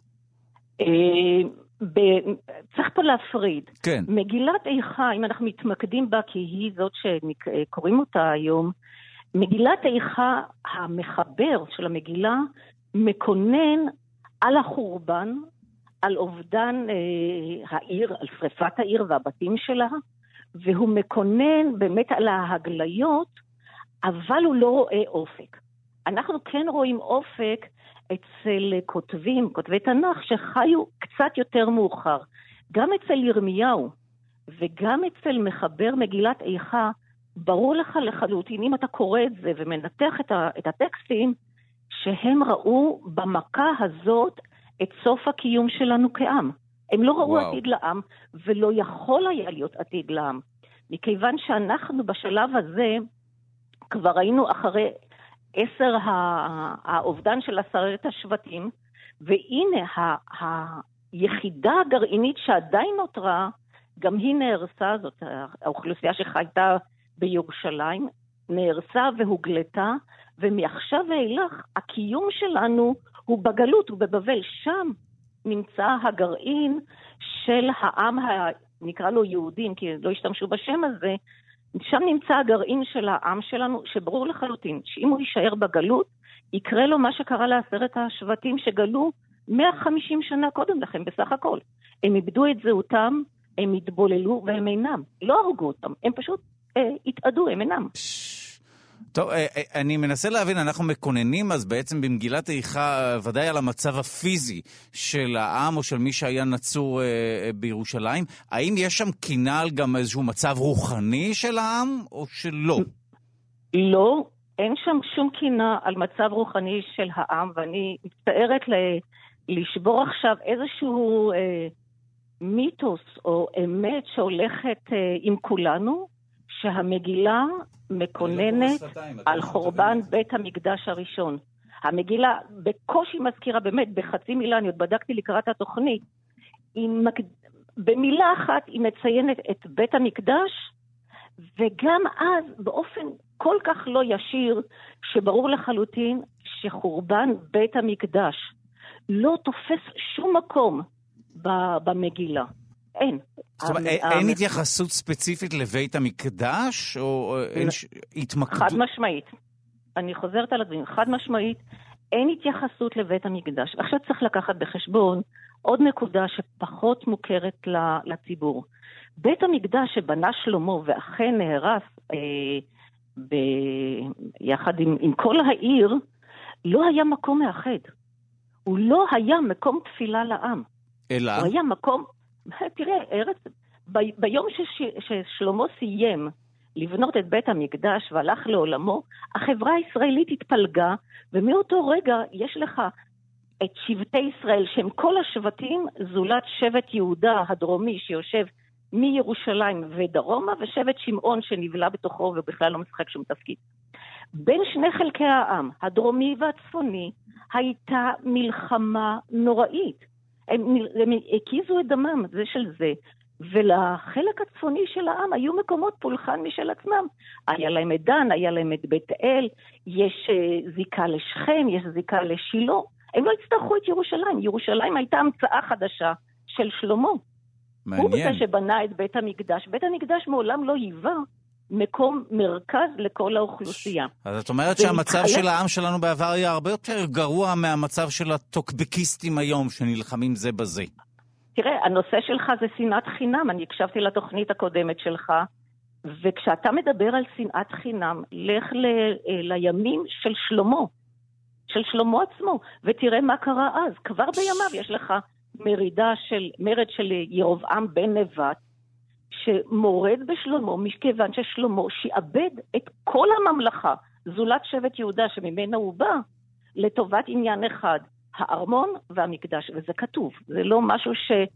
צריך פה להפריד. כן. מגילת איכה, אם אנחנו מתמקדים בה, כי היא זאת שקוראים אותה היום, מגילת איכה, המחבר של המגילה, מקונן על החורבן, על אובדן העיר, על שריפת העיר והבתים שלה, והוא מקונן באמת על ההגליות, אבל הוא לא רואה אופק. אנחנו כן רואים אופק אצל כותבי תנ"ך שחיו קצת יותר מאוחר. גם אצל ירמיהו וגם אצל מחבר מגילת איכה, ברור לך לחלוטין, אם אתה קורא את זה ומנתח את הטקסטים, שהם ראו במכה הזאת את סוף הקיום שלנו כעם. הם לא ראו עתיד לעם, ולא יכול היה להיות עתיד לעם. מכיוון שאנחנו בשלב הזה, כבר היינו אחרי 10 האובדן של 10 השבטים, והנה היחידה הגרעינית שעדיין נותרה, גם היא נהרסה, זאת האוכלוסייה שחייתה בירושלים, נהרסה והוגלתה, ומעכשיו ואילך הקיום שלנו הוא בגלות, הוא בבבל. שם נמצא הגרעין של העם, נקרא לו יהודים, כי לא השתמשו בשם הזה, שם נמצא הגרעין של העם שלנו, שברור לחלוטין, שאם הוא יישאר בגלות, יקרה לו מה שקרה ל10 השבטים שגלו 150 שנה קודם לכם בסך הכל. הם איבדו את זהותם, הם התבוללו והם אינם. לא הרגו אותם, הם פשוט התאדו, הם אינם. טוב, אני מנסה להבין, אנחנו מקוננים אז בעצם במגילת איכה ודאי על המצב הפיזי של העם או של מי שהיה נצור בירושלים. האם יש שם קינה על גם איזשהו מצב רוחני של העם או שלא? לא, אין שם שום קינה על מצב רוחני של העם, ואני מצטערת לשבור עכשיו איזשהו מיתוס או אמת שהולכת עם כולנו, שהמגילה מקוננת על חורבן בית המקדש הראשון. המגילה בקושי מזכירה, באמת בחצי מילה, אני עוד בדקתי לקראת התוכנית, במילה אחת היא מציינת את בית המקדש, וגם אז באופן כל כך לא ישיר, שברור לחלוטין שחורבן בית המקדש לא תופס שום מקום במגילה. אין. זאת אומרת, אין התייחסות ספציפית לבית המקדש, או אין התמקדות? חד משמעית. אני חוזרת על הדברים. חד משמעית, אין התייחסות לבית המקדש. עכשיו צריך לקחת בחשבון עוד נקודה שפחות מוכרת לציבור. בית המקדש שבנה שלמה ואכן נהרס יחד עם כל העיר, לא היה מקום מאחד. הוא לא היה מקום תפילה לעם. אלא? הוא היה מקום... תראה, ביום ששלמה סיים לבנות את בית המקדש והלך לעולמו, החברה הישראלית התפלגה, ומאותו רגע יש לך את שבטי ישראל, שהם כל השבטים, זולת שבט יהודה הדרומי שיושב מירושלים ודרומה, ושבט שמעון שנבלה בתוכו ובכלל לא משחק שום תפקיד. בין שני חלקי העם, הדרומי והצפוני, הייתה מלחמה נוראית. הם הקיזו את דמם, זה של זה, ולחלק הצפוני של העם היו מקומות פולחן משל עצמם. היה להם את דן, היה להם את בית אל, יש זיקה לשכם, יש זיקה לשילה. הם לא הצטרכו את ירושלים. ירושלים הייתה המצאה חדשה של שלמה. מעניין. הוא בזה שבנה את בית המקדש. בית המקדש מעולם לא היווה מקום מרכז לכל האוכלוסייה. אז את אומרת שהמצב של העם שלנו בעבר היה הרבה יותר גרוע מהמצב של הטוקבקיסטים היום שנלחמים זה בזה. תראה, הנושא שלך זה שנאת חינם. אני הקשבתי לתוכנית הקודמת שלך, וכשאתה מדבר על שנאת חינם, לך לימים של שלמה, של שלמה עצמו, ותראה מה קרה אז. כבר בימיו יש לך מרד של ירובעם בן נבט, שמורד בשלמה, מכיוון ששלמה שעבד את כל הממלכה, זולת שבט יהודה שממנה הוא בא, לטובת עניין אחד, הארמון והמקדש, וזה כתוב. זה לא משהו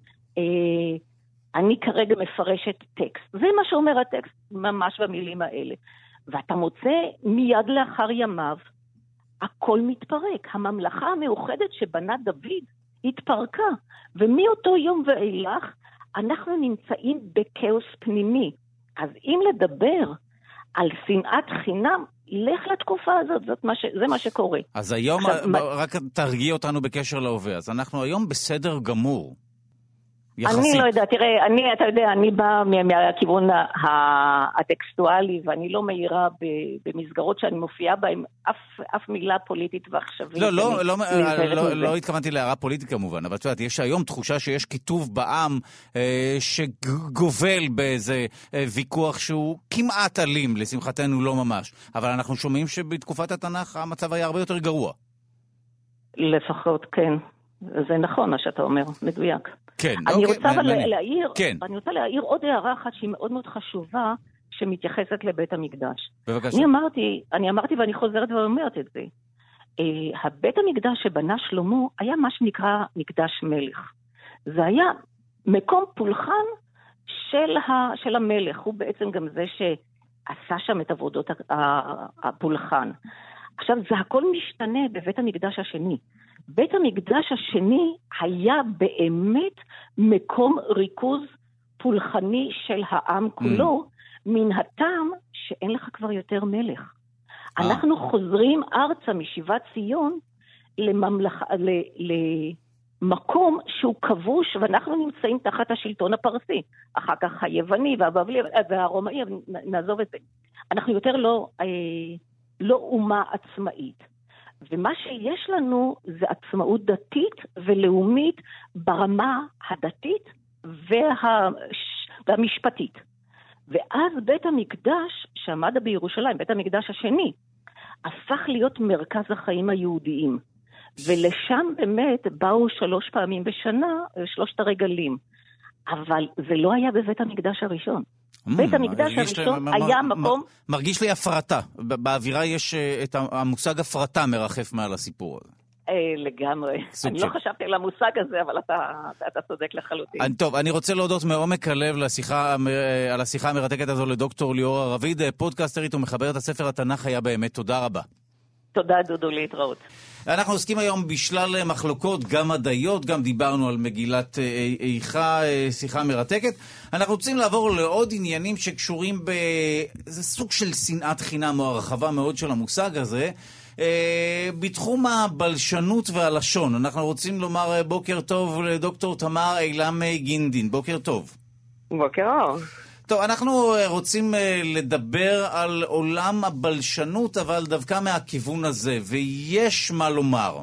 שאני כרגע מפרשת טקסט. זה מה שאומר הטקסט ממש במילים האלה. ואתה מוצא מיד לאחר ימיו, הכל מתפרק. הממלכה המאוחדת שבנה דוד התפרקה, ומאותו יום ואילך אנחנו נמצאים בקאוס פנימי. אז אם לדבר על שנאת חינם, לך לתקופה הזאת, זה מה שקורה. אז היום, רק תרגיע אותנו בקשר להווה, אז אנחנו היום בסדר גמור. יחסית. אני לא יודע, תראה, אתה יודע, אני באה מהכיוון הטקסטואלי, ואני לא מהירה במסגרות שאני מופיעה בהן אף מילה פוליטית ועכשווית. לא התכוונתי להערה פוליטית כמובן, אבל יש היום תחושה שיש כיתוב בעם שגובל באיזה ויכוח שהוא כמעט אלים, לשמחתנו לא ממש, אבל אנחנו שומעים שבתקופת התנ"ך המצב היה הרבה יותר גרוע. לפחות, כן. זה נכון מה שאתה אומר, מדויק. כן, אני רוצה להעיר עוד הערה אחת שהיא מאוד מאוד חשובה, שמתייחסת לבית המקדש. בבקשה. אני אמרתי ואני חוזרת ואומרת את זה. הבית המקדש שבנה שלמה היה מה שנקרא מקדש מלך. זה היה מקום פולחן של המלך. הוא בעצם גם זה שעשה שם את עבודות הפולחן. עכשיו, זה הכל משתנה בבית המקדש השני. בית המקדש השני היה באמת מקום ריכוז פולחני של העם כולו, מן הטעם שאין לך כבר יותר מלך. אנחנו חוזרים ארצה משיבת ציון למקום שהוא כבוש, ואנחנו נמצאים תחת השלטון הפרסי. אחר כך היווני והבבלי והרומאי, נעזוב את זה. אנחנו יותר לא אומה עצמאית. ומה שיש לנו זה עצמאות דתית ולאומית ברמה הדתית והמשפטית. ואז בית המקדש שעמד בירושלים, בית המקדש השני, הפך להיות מרכז החיים היהודיים. ולשם באמת באו 3 פעמים בשנה 3 הרגלים. אבל זה לא היה בבית המקדש הראשון. בית המקדש הראשון היה מקום... מרגיש לי הפרטה. באווירה יש את המושג הפרטה מרחף מעל הסיפור הזה. לגמרי. אני לא חשבתי על המושג הזה, אבל אתה צודק לחלוטין. טוב, אני רוצה להודות מעומק הלב על השיחה המרתקת הזו לדוקטור ליאורה רביד, פודקאסטרית ומחברת הספר התנ"ך היה באמת. תודה רבה. תודה דודו, להתראות. אנחנו עוסקים היום בשלל מחלוקות, גם מדעיות, גם דיברנו על מגילת איכה, שיחה מרתקת. אנחנו רוצים לעבור לעוד עניינים שקשורים זה סוג של שנאת חינם או הרחבה מאוד של המושג הזה, בתחום הבלשנות והלשון. אנחנו רוצים לומר בוקר טוב לדוקטור תמר אילם גינדין. בוקר טוב. בוקר אור. טוב, אנחנו רוצים לדבר על עולם הבלשנות, אבל דווקא מהכיוון הזה, ויש מה לומר.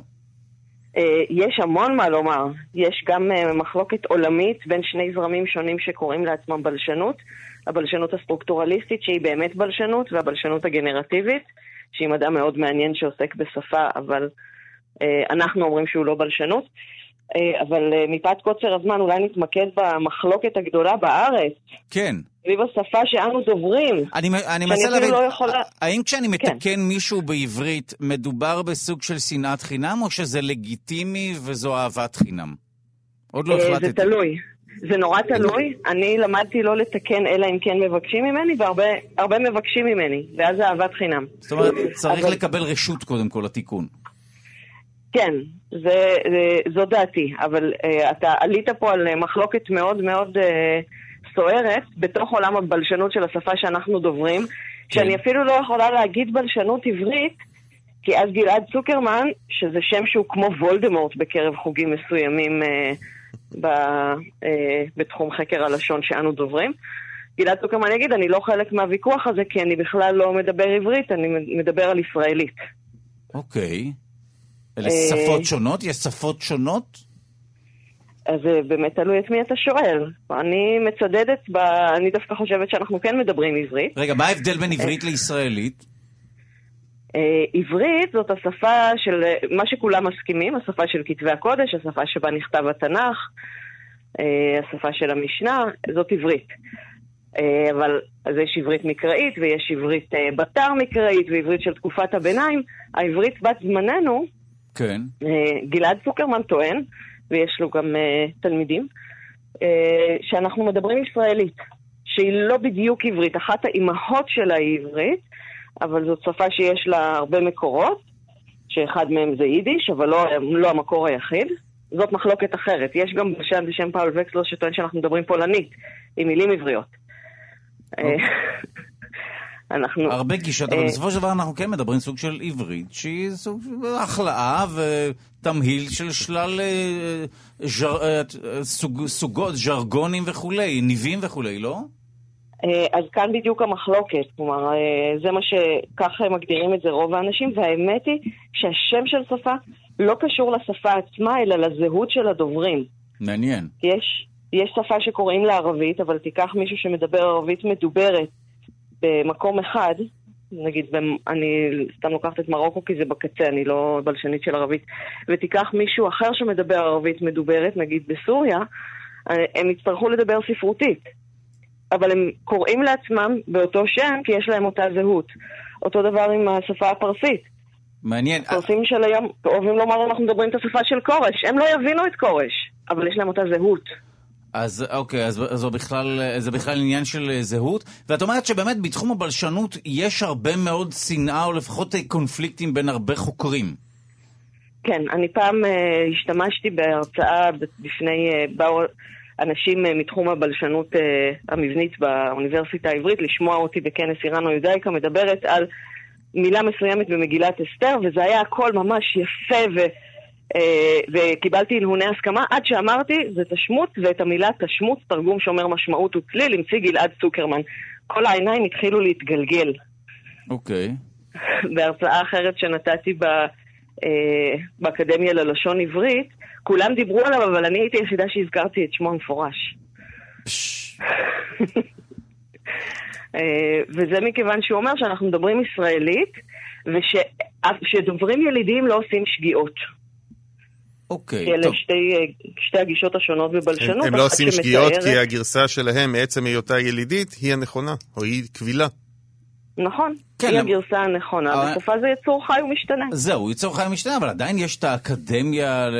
יש המון מה לומר. יש גם מחלוקת עולמית בין 2 זרמים שונים שקוראים לעצמם בלשנות. הבלשנות הסטרוקטורליסטית שהיא באמת בלשנות, והבלשנות הגנרטיבית, שהיא מדע מאוד מעניין שעוסק בשפה, אבל אנחנו אומרים שהוא לא בלשנות. אבל מפאת קוצר הזמן אולי נתמקד במחלוקת הגדולה בארץ. כן. סביב השפה שאנו דוברים. אני מנסה להבין, האם כשאני מתקן מישהו בעברית, מדובר בסוג של שנאת חינם, או שזה לגיטימי וזו אהבת חינם? עוד לא החלטתי. זה תלוי. זה נורא תלוי. אני למדתי לא לתקן אלא אם כן מבקשים ממני, והרבה מבקשים ממני, ואז זה אהבת חינם. זאת אומרת, צריך לקבל רשות קודם כל לתיקון. כן, זו דעתי, אבל אתה עלית פה על מחלוקת מאוד מאוד סוערת בתוך עולם הבלשנות של השפה שאנחנו דוברים, שאני אפילו לא יכולה להגיד בלשנות עברית, כי אז גלעד צוקרמן, שזה שם שהוא כמו וולדמורט בקרב חוגים מסוימים בתחום חקר הלשון שאנו דוברים, גלעד צוקרמן יגיד, אני לא חלק מהוויכוח הזה, כי אני בכלל לא מדבר עברית, אני מדבר על ישראלית. אוקיי. אלה שפות שונות? יש שפות שונות? אז באמת תלוי את מי אתה שואל. אני מצדדת, אני דווקא חושבת שאנחנו כן מדברים עברית. רגע, מה ההבדל בין עברית לישראלית? עברית זאת השפה של מה שכולם מסכימים, השפה של כתבי הקודש, השפה שבה נכתב התנ"ך, השפה של המשנה, זאת עברית. אבל אז יש עברית מקראית ויש עברית בתר מקראית ועברית של תקופת הביניים. העברית בת זמננו, כן. גלעד צוקרמן טוען, ויש לו גם תלמידים, שאנחנו מדברים ישראלית, שהיא לא בדיוק עברית. אחת האימהות שלה היא עברית, אבל זאת שפה שיש לה הרבה מקורות, שאחד מהם זה יידיש, אבל לא המקור היחיד. זאת מחלוקת אחרת. יש גם בשם פאול וקסלר שטוען שאנחנו מדברים פולנית, עם מילים עבריות. הרבה גישות, אבל בסופו של דבר אנחנו כן מדברים סוג של עברית, שהיא סוג של החלאה ותמהיל של שלל סוגות, ז'רגונים וכולי, ניבים וכולי, לא? אז כאן בדיוק המחלוקת, כלומר, זה מה שכך מגדירים את זה רוב האנשים, והאמת היא שהשם של שפה לא קשור לשפה עצמה, אלא לזהות של הדוברים. מעניין. יש שפה שקוראים לה ערבית, אבל תיקח מישהו שמדבר ערבית מדוברת במקום אחד, נגיד, אני סתם לוקחת את מרוקו כי זה בקצה, אני לא בלשנית של ערבית, ותיקח מישהו אחר שמדבר ערבית מדוברת, נגיד בסוריה, הם יצטרכו לדבר ספרותית. אבל הם קוראים לעצמם באותו שם כי יש להם אותה זהות. אותו דבר עם השפה הפרסית. מעניין. הפרסים של היום אוהבים לומר אנחנו מדברים את השפה של קורש. הם לא יבינו את קורש, אבל יש להם אותה זהות. אז אוקיי, אז זה בכלל עניין של זהות. ואת אומרת שבאמת בתחום הבלשנות יש הרבה מאוד שנאה או לפחות קונפליקטים בין הרבה חוקרים. כן, אני פעם השתמשתי בהרצאה בפני אנשים מתחום הבלשנות המבנית באוניברסיטה העברית, לשמוע אותי בכנס איראנו-יודאיקה מדברת על מילה מסוימת במגילת אסתר, וזה היה הכל ממש יפה וקיבלתי הנהוני הסכמה, עד שאמרתי, זה תשמוץ, ואת המילה תשמוץ, תרגום שומר משמעות וצליל, המציא גלעד צוקרמן. כל העיניים התחילו להתגלגל. אוקיי. בהרצאה אחרת שנתתי באקדמיה ללשון עברית, כולם דיברו עליו, אבל אני הייתי היחידה שהזכרתי את שמו המפורש. וזה מכיוון שהוא אומר שאנחנו מדברים ישראלית, ושדוברים ילידים לא עושים שגיאות. אוקיי, כי אלה שתי הגישות השונות בבלשנות. הם לא עושים שגיאות כי הגרסה שלהם, מעצם היותה ילידית, היא הנכונה, או היא קבילה. נכון, היא הגרסה הנכונה, בסופה זה יצור חי ומשתנה. זהו, יצור חי ומשתנה, אבל עדיין יש את האקדמיה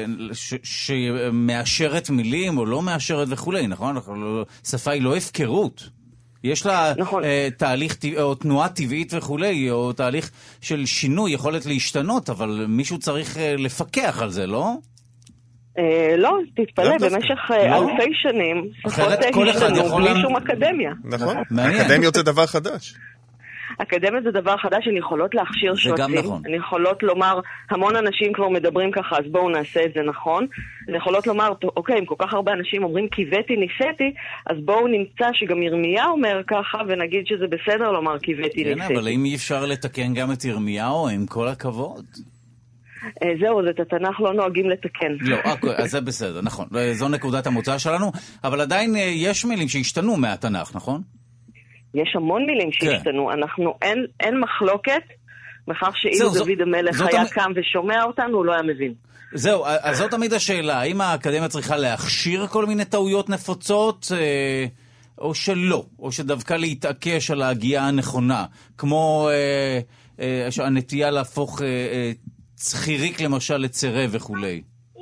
שמאשרת מילים או לא מאשרת וכולי, נכון? שפה היא לא הפקרות. יש לה תהליך או תנועה טבעית וכולי, או תהליך של שינוי, יכולת להשתנות, אבל מישהו צריך לפקח על זה, לא? לא, תתפלא, במשך אלפי שנים, שפות השתנו בלי שום אקדמיה. נכון, אקדמיות זה דבר חדש. אקדמיות זה דבר חדש, הן יכולות להכשיר שרצים, הן יכולות לומר, המון אנשים כבר מדברים ככה, אז בואו נעשה את זה נכון. הן יכולות לומר, אוקיי, אם כל כך הרבה אנשים אומרים קיוויתי ניסיתי, אז בואו נמצא שגם ירמיה אומר ככה, ונגיד שזה בסדר לומר קיוויתי ניסיתי. כן, אבל אם אי אפשר לתקן גם את ירמיהו, עם כל הכבוד? זהו, את התנ"ך לא נוהגים לתקן. לא, אז זה בסדר, נכון. זו נקודת המוצא שלנו, אבל עדיין יש מילים שהשתנו מהתנ"ך, נכון? יש המון מילים שהשתנו. אין מחלוקת בכך שאילו דוד המלך היה קם ושומע אותנו, הוא לא היה מבין. זהו, אז זאת תמיד השאלה, האם האקדמיה צריכה להכשיר כל מיני טעויות נפוצות, או שלא, או שדווקא להתעקש על ההגיעה הנכונה, כמו הנטייה להפוך צחיריק למשל לצרה וכולי.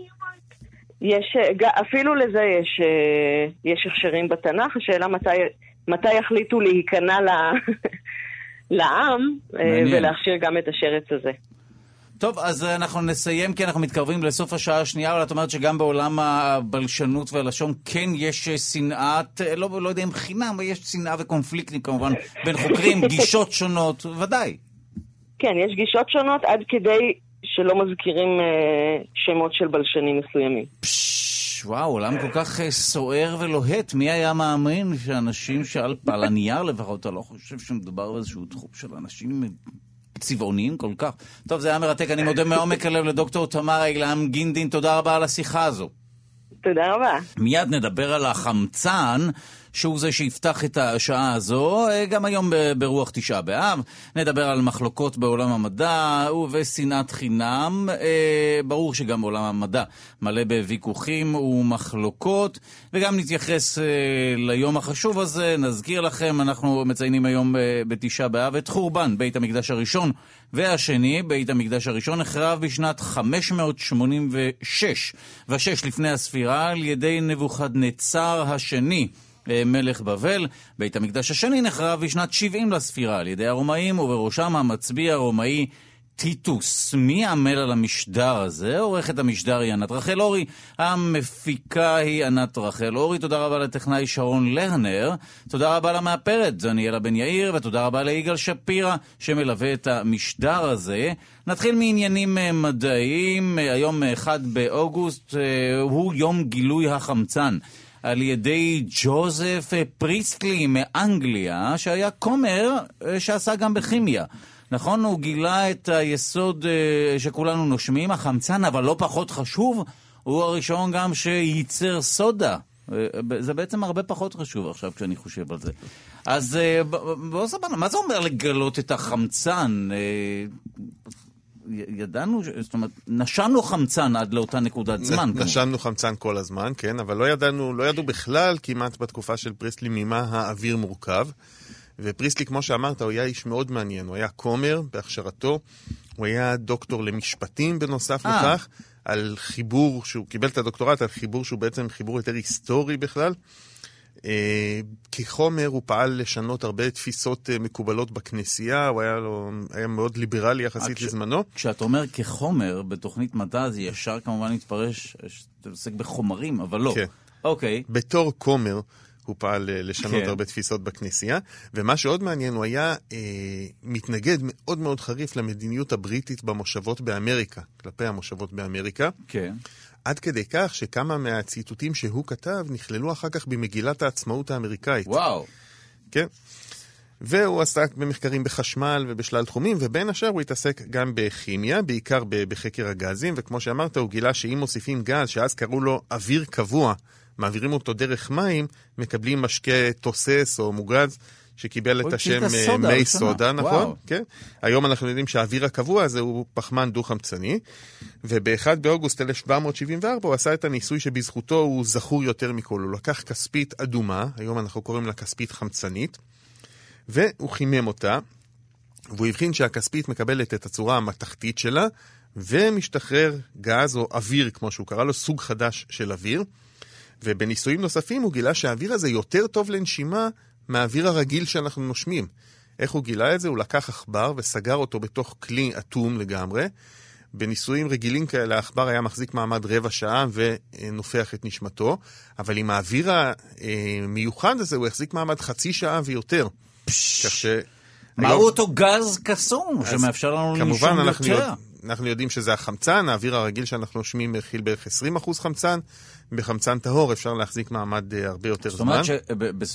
אפילו לזה יש הכשרים בתנ"ך, השאלה מתי יחליטו להיכנע לעם ולהכשיר גם את השרץ הזה. טוב, אז אנחנו נסיים, כי אנחנו מתקרבים לסוף השעה השנייה, אבל את אומרת שגם בעולם הבלשנות והלשון כן יש שנאת, לא יודע אם חינם, אבל יש שנאה וקונפליקטים כמובן בין חוקרים, גישות שונות, ודאי. כן, יש גישות שונות עד כדי שלא מזכירים שמות של בלשנים מסוימים. וואו, עולם כל כך סוער ולוהט. מי היה מאמין שאנשים שעל הנייר לפחות, אתה לא חושב שמדובר באיזשהו תחום של אנשים צבעוניים כל כך? טוב, זה היה מרתק. אני מודה מעומק הלב לדוקטור תמרה אילם גינדין. תודה רבה על השיחה הזו. תודה רבה. מיד נדבר על החמצן, שהוא זה שיפתח את השעה הזו, גם היום ברוח 9 באב. נדבר על מחלוקות בעולם המדע ושנאת חינם. ברור שגם בעולם המדע מלא בוויכוחים ומחלוקות, וגם נתייחס ליום החשוב הזה. נזכיר לכם, אנחנו מציינים היום ב9 באב את חורבן בית המקדש הראשון והשני. בית המקדש הראשון נחרב בשנת 586 לפני הספירה על ידי נבוכדנצר השני, מלך בבל. בית המקדש השני נחרב בשנת 70 לספירה על ידי הרומאים, ובראשם המצביא הרומאי טיטוס. מי עמל על המשדר הזה? עורכת המשדר היא ענת רחל אורי, המפיקה היא ענת רחל אורי. תודה רבה לטכנאי שרון לרנר, תודה רבה למאפרת דניאלה בן יאיר, ותודה רבה ליגאל שפירא שמלווה את המשדר הזה. נתחיל מעניינים מדעיים. היום 1 באוגוסט הוא יום גילוי החמצן על ידי ג'וזף פריסטלי מאנגליה, שהיה כומר שעשה גם בכימיה. נכון, הוא גילה את היסוד שכולנו נושמים, החמצן, אבל לא פחות חשוב, הוא הראשון גם שייצר סודה. זה בעצם הרבה פחות חשוב עכשיו כשאני חושב על זה. אז בוא סבנה, מה זה אומר לגלות את החמצן? ידענו, זאת אומרת, נשמנו חמצן עד לאותה נקודת זמן. נשמנו חמצן כל הזמן, כן, אבל לא ידעו בכלל כמעט בתקופה של פריסטלי ממה האוויר מורכב. ופריסטלי, כמו שאמרת, הוא היה איש מאוד מעניין. הוא היה כומר בהכשרתו, הוא היה דוקטור למשפטים בנוסף לכך, על חיבור, שהוא קיבל את הדוקטורט על חיבור שהוא בעצם חיבור יותר היסטורי בכלל. כחומר הוא פעל לשנות הרבה תפיסות מקובלות בכנסייה, הוא היה מאוד ליברלי יחסית לזמנו. כשאת אומר כחומר בתוכנית מדע, זה ישר כמובן מתפרש, אתה עוסק בחומרים, אבל לא. כן. אוקיי. בתור כומר הוא פעל לשנות הרבה תפיסות בכנסייה, ומה שעוד מעניין, הוא היה מתנגד מאוד מאוד חריף למדיניות הבריטית במושבות באמריקה, כלפי המושבות באמריקה. כן. עד כדי כך שכמה מהציטוטים שהוא כתב נכללו אחר כך במגילת העצמאות האמריקאית. וואו. כן. והוא עסק במחקרים בחשמל ובשלל תחומים, ובין השאר הוא התעסק גם בכימיה, בעיקר בחקר הגזים, וכמו שאמרת, הוא גילה שאם מוסיפים גז, שאז קראו לו אוויר קבוע, מעבירים אותו דרך מים, מקבלים משקה תוסס או מוגז, שקיבל את השם מי סודה, נכון? כן. היום אנחנו יודעים שהאוויר הקבוע הזה הוא פחמן דו-חמצני, וב-1 באוגוסט 1774 הוא עשה את הניסוי שבזכותו הוא זכור יותר מכל. הוא לקח כספית אדומה, היום אנחנו קוראים לה כספית חמצנית, והוא חימם אותה, והוא הבחין שהכספית מקבלת את הצורה המתכתית שלה, ומשתחרר גז או אוויר, כמו שהוא קרא לו, סוג חדש של אוויר. ובניסויים נוספים הוא גילה שהאוויר הזה יותר טוב לנשימה מהאוויר הרגיל שאנחנו נושמים. איך הוא גילה את זה? הוא לקח עכבר וסגר אותו בתוך כלי אטום לגמרי. בניסויים רגילים כאלה העכבר היה מחזיק מעמד רבע שעה ונופח את נשמתו, אבל עם האוויר המיוחד הזה הוא החזיק מעמד חצי שעה ויותר. כך ש... מהו אותו גז קסום שמאפשר לנו לנשום יותר? אנחנו יודעים שזה החמצן, האוויר הרגיל שאנחנו נושמים מכיל בערך 20% חמצן, בחמצן טהור אפשר להחזיק מעמד הרבה יותר זמן. זאת אומרת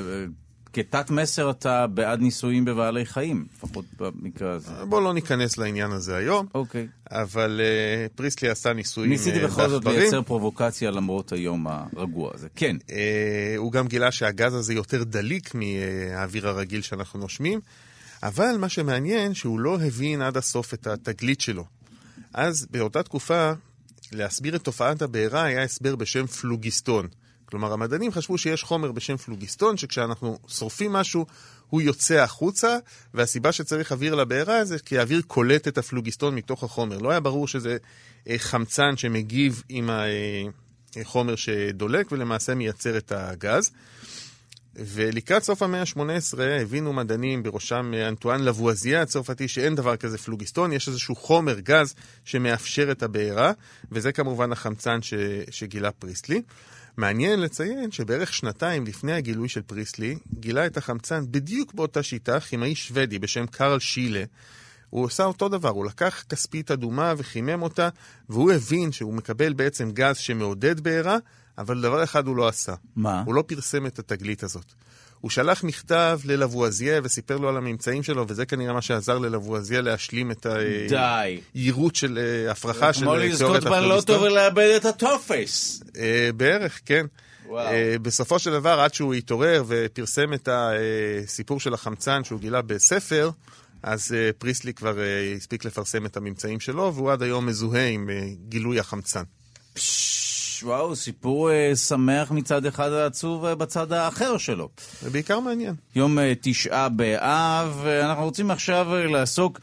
שכתת מסר אתה בעד ניסויים בבעלי חיים, לפחות במקרה הזה. בוא לא ניכנס לעניין הזה היום, אוקיי. אבל פריסטלי עשה ניסויים ניסיתי בכל זאת לייצר פרובוקציה למרות היום הרגוע הזה, כן. הוא גם גילה שהגז הזה יותר דליק מהאוויר הרגיל שאנחנו נושמים, אבל מה שמעניין שהוא לא הבין עד הסוף את התגלית שלו. אז באותה תקופה, להסביר את תופעת הבעירה היה הסבר בשם פלוגיסטון. כלומר, המדענים חשבו שיש חומר בשם פלוגיסטון, שכשאנחנו שורפים משהו, הוא יוצא החוצה, והסיבה שצריך אוויר לבעירה זה כי האוויר קולט את הפלוגיסטון מתוך החומר. לא היה ברור שזה חמצן שמגיב עם החומר שדולק, ולמעשה מייצר את הגז. ולקראת סוף המאה ה-18 הבינו מדענים בראשם אנטואן לבואזיה הצרפתי שאין דבר כזה פלוגיסטון, יש איזשהו חומר גז שמאפשר את הבעירה, וזה כמובן החמצן שגילה פריסלי. מעניין לציין שבערך שנתיים לפני הגילוי של פריסלי, גילה את החמצן בדיוק באותה שיטה כימאי שוודי בשם קרל שילה. הוא עושה אותו דבר, הוא לקח כספית אדומה וחימם אותה, והוא הבין שהוא מקבל בעצם גז שמעודד בעירה, אבל דבר אחד הוא לא עשה. מה? הוא לא פרסם את התגלית הזאת. הוא שלח מכתב ללבואזיה וסיפר לו על הממצאים שלו, וזה כנראה מה שעזר ללבואזיה להשלים את היירוט של הפרחה של תיאוריית הפלוגיסטון. כמו לזכות בלוטו ולאבד את הטופס. בערך, כן. בסופו של דבר, עד שהוא התעורר ופרסם את הסיפור של החמצן שהוא גילה בספר, אז פריסלי כבר הספיק לפרסם את הממצאים שלו, והוא עד היום מזוהה עם גילוי החמצן. וואו, סיפור שמח מצד אחד, עצוב בצד האחר שלו. זה בעיקר מעניין. יום 9 באב, אנחנו רוצים עכשיו לעסוק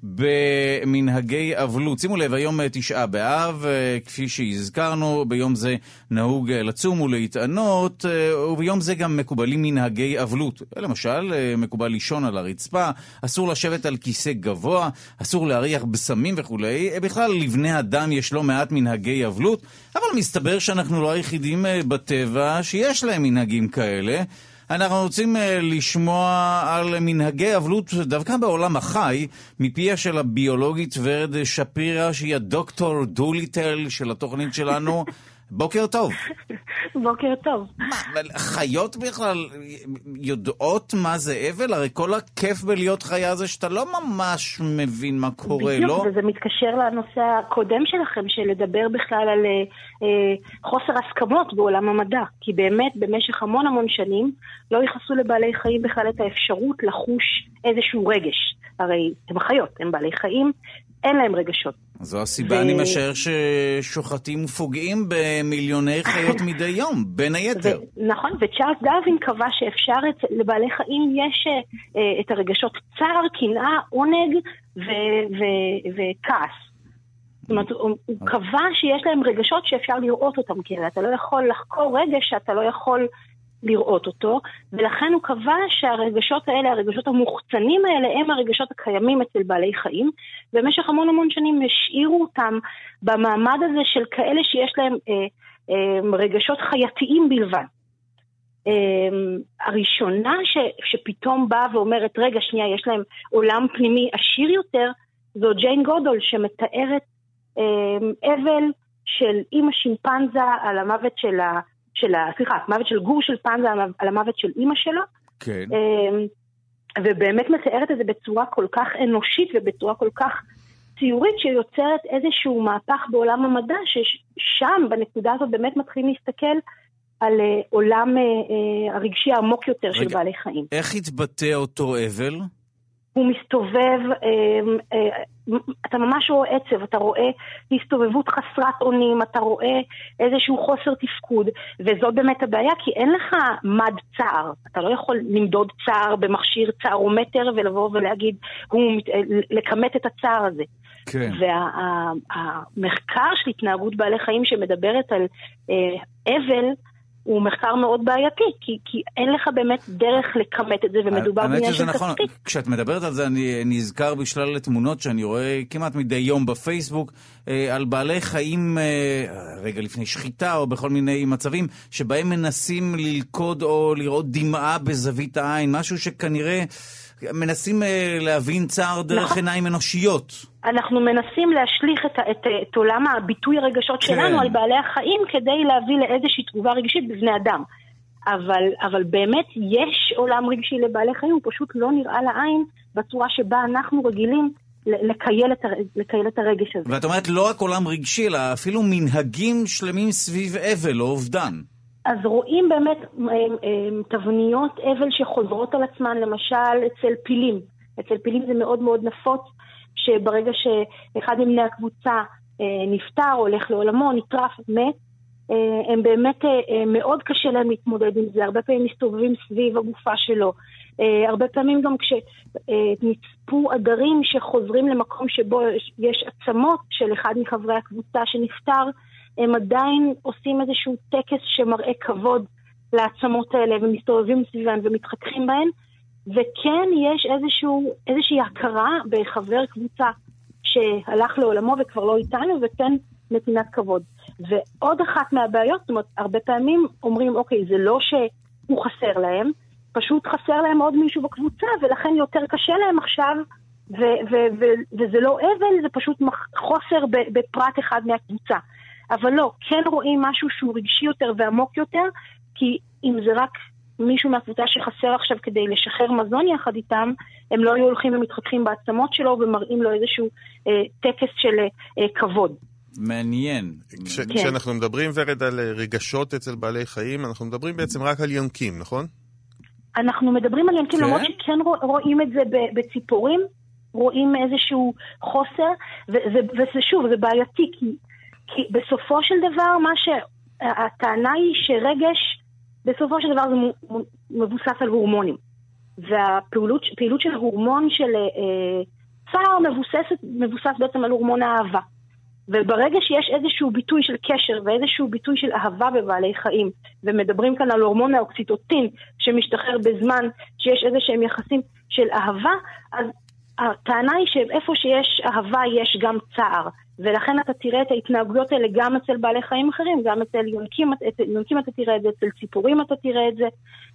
במנהגי אבלות. שימו לב, היום 9 באב, כפי שהזכרנו, ביום זה נהוג לצום ולהתענות, וביום זה גם מקובלים מנהגי אבלות. למשל, מקובל לישון על הרצפה, אסור לשבת על כיסא גבוה, אסור להריח בסמים וכו'. בכלל, לבני אדם יש לא מעט מנהגי אבלות, אבל מסתבר שאנחנו לא היחידים בטבע שיש להם מנהגים כאלה. אנחנו רוצים לשמוע על מנהגי אבלות דווקא בעולם החי, מפיה של הביולוגית ורד שפירא, שהיא הדוקטור דוליטל של התוכנית שלנו. בוקר טוב. בוקר טוב. מה, חיות בכלל יודעות מה זה אבל? הרי כל הכיף בלהיות חיה זה שאתה לא ממש מבין מה קורה, בדיוק, לא? וזה מתקשר לנושא הקודם שלכם, של לדבר בכלל על חוסר הסכמות בעולם המדע. כי באמת במשך המון שנים לא ייחסו לבעלי חיים בכלל את האפשרות לחוש איזשהו רגש. הרי הם חיות, הם בעלי חיים, אין להם רגשות. זו הסיבה אני משער ששוחטים ופוגעים במיליוני חיות מדי יום, בין היתר. נכון, וצ'ארלס דרווין קבע שאפשר לבעלי חיים יש את הרגשות צער, קנאה, עונג וכעס. זאת אומרת, הוא קבע שיש להם רגשות שאפשר לראות אותם, כי אתה לא יכול לחקור רגש שאתה לא יכול לראות אותו, ולכן הוא קבע שהרגשות האלה, הרגשות המוחצנים האלה, הם הרגשות הקיימים אצל בעלי חיים, במשך המון שנים השאירו אותם במעמד הזה של כאלה שיש להם רגשות חייתיים בלבד. הראשונה שפתאום באה ואומרת, רגע שנייה, יש להם עולם פנימי עשיר יותר, זו ג'יין גודול, שמתארת אבל של אמא שימפנזה על המוות מוות של גור של פנזה על המוות של אמא שלו. כן. ובאמת מתארת את זה בצורה כל כך אנושית ובצורה כל כך ציורית, שיוצרת איזשהו מהפך בעולם המדע, ששם בנקודה הזאת באמת מתחילים להסתכל על עולם הרגשי העמוק יותר של בעלי חיים. איך התבטא אותו אבל? הוא מסתובב, אתה ממש רואה עצב, אתה רואה הסתובבות חסרת אונים, אתה רואה איזשהו חוסר תפקוד, וזאת באמת הבעיה, כי אין לך מד צער, אתה לא יכול למדוד צער במכשיר צערומטר ולבוא ולהגיד, לכמת את הצער הזה. כן. והמחקר של התנהגות בעלי חיים שמדברת על אבל, הוא מחקר מאוד בעייתי, כי אין לך באמת דרך לכמת את זה, ומדובר בעניין של נכון. תפקיד. כשאת מדברת על זה, אני נזכר בשלל התמונות שאני רואה כמעט מדי יום בפייסבוק, על בעלי חיים רגע לפני שחיטה, או בכל מיני מצבים, שבהם מנסים ללכוד או לראות דמעה בזווית העין, משהו שכנראה מנסים להבין צער דרך עיניים אנושיות. אנחנו מנסים להשליך את עולם הביטוי הרגשות שלנו על בעלי החיים, כדי להביא לאיזושהי תגובה רגשית בבני אדם. אבל באמת יש עולם רגשי לבעלי חיים, הוא פשוט לא נראה לעין בצורה שבה אנחנו רגילים לקייל את הרגש הזה. ואת אומרת לא רק עולם רגשי, אלא אפילו מנהגים שלמים סביב אבל או אובדן. אז רואים באמת תבניות אבל שחוזרות על עצמן, למשל אצל פילים. אצל פילים זה מאוד מאוד נפוץ, שברגע שאחד מבני הקבוצה נפטר, הולך לעולמו, נטרף, מת, הם באמת מאוד קשה להם להתמודד עם זה. הרבה פעמים מסתובבים סביב הגופה שלו. הרבה פעמים גם כשנצפו עדרים שחוזרים למקום שבו יש עצמות של אחד מחברי הקבוצה שנפטר, הם עדיין עושים איזשהו טקס שמראה כבוד לעצמות האלה ומסתובבים סביבן ומתחככים בהן, וכן יש איזושהי הכרה בחבר קבוצה שהלך לעולמו וכבר לא איתנו, וכן נתינת כבוד. ועוד אחת מהבעיות, זאת אומרת, הרבה פעמים אומרים, אוקיי, זה לא שהוא חסר להם, פשוט חסר להם עוד מישהו בקבוצה, ולכן יותר קשה להם עכשיו, וזה לא אבל, זה פשוט חוסר בפרט אחד מהקבוצה. אבל לא, כן רואים משהו שהוא רגשי יותר ועמוק יותר, כי אם זה רק מישהו מהקבוצה שחסר עכשיו כדי לשחרר מזון יחד איתם, הם לא היו הולכים ומתחככים בעצמות שלו ומראים לו איזשהו טקס של כבוד. מעניין. כשאנחנו מדברים, ורד, על רגשות אצל בעלי חיים, אנחנו מדברים בעצם רק על יונקים, נכון? אנחנו מדברים על יונקים, למרות שכן רואים את זה בציפורים, רואים איזשהו חוסר, ושוב, זה בעייתי, כי בסופו של דבר, הטענה היא שרגש, בסופו של דבר זה מבוסס על הורמונים. והפעילות של הורמון של צער מבוסס בעצם על הורמון האהבה. וברגע שיש איזשהו ביטוי של קשר ואיזשהו ביטוי של אהבה בבעלי חיים, ומדברים כאן על הורמון האוקסיטוצין שמשתחרר בזמן שיש איזשהם יחסים של אהבה, אז הטענה היא שאיפה שיש אהבה יש גם צער. ולכן אתה תראה את ההתנהגויות האלה גם אצל בעלי חיים אחרים, גם אצל יונקים אתה תראה את זה, אצל ציפורים אתה תראה את זה.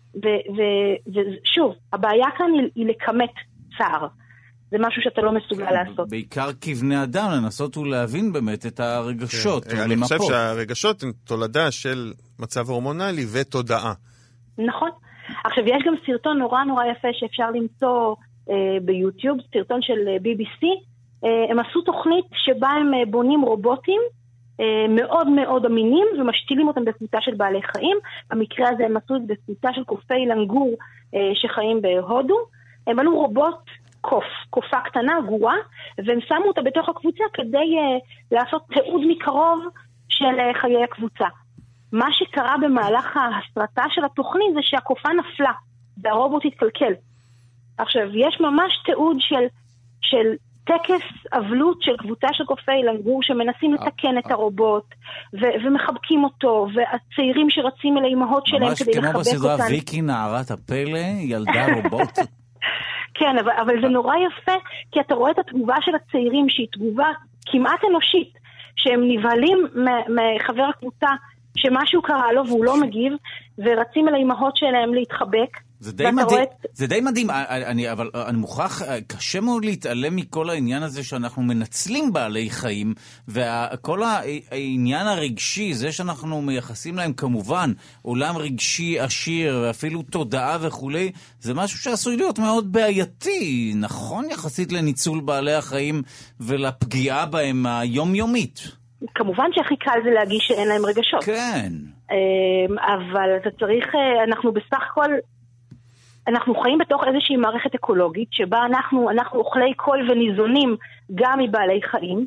ושוב, הבעיה כאן היא לקמת צער. זה משהו שאתה לא מסוגל לעשות. בעיקר כבני אדם, לנסות ולהבין באמת את הרגשות. אני חושב שהרגשות הן תולדה של מצב הורמונלי ותודעה. נכון. עכשיו, יש גם סרטון נורא נורא יפה שאפשר למצוא ביוטיוב, סרטון של BBC. הם עשו תוכנית שבה הם בונים רובוטים מאוד מאוד אמינים ומשתילים אותם בקבוצה של בעלי חיים. במקרה הזה הם עשו את זה בקבוצה של קופי לנגור שחיים בהודו. הם בנו רובוט קופה קטנה, גורה, והם שמו אותה בתוך הקבוצה כדי לעשות תיעוד מקרוב של חיי הקבוצה. מה שקרה במהלך ההסרטה של התוכנית זה שהקופה נפלה והרובוט התקלקל. עכשיו, יש ממש תיעוד של טקס אבלות של קבוצה של קופי לנגור שמנסים לתקן את הרובוט ומחבקים אותו, והצעירים שרצים אל האימהות שלהם כדי לחבק אותן. ממש כמו בסדרה ויקי נערת הפלא, ילדה רובוט. כן, אבל זה נורא יפה, כי אתה רואה את התגובה של הצעירים שהיא תגובה כמעט אנושית, שהם נבהלים מחבר הקבוצה שמשהו קרה לו והוא לא מגיב, ורצים אל האימהות שלהם להתחבק. זה די מדהים, אבל אני מוכרח, קשה מאוד להתעלם מכל העניין הזה שאנחנו מנצלים בעלי חיים, וכל העניין הרגשי, זה שאנחנו מייחסים להם כמובן עולם רגשי עשיר, ואפילו תודעה וכולי, זה משהו שעשוי להיות מאוד בעייתי, נכון? יחסית לניצול בעלי החיים ולפגיעה בהם היומיומית. כמובן שהכי קל זה להגיש שאין להם רגשות. כן. אבל אתה צריך, אנחנו בסך הכל, אנחנו חיים בתוך איזושהי מערכת אקולוגית, שבה אנחנו אוכלי קול וניזונים גם מבעלי חיים.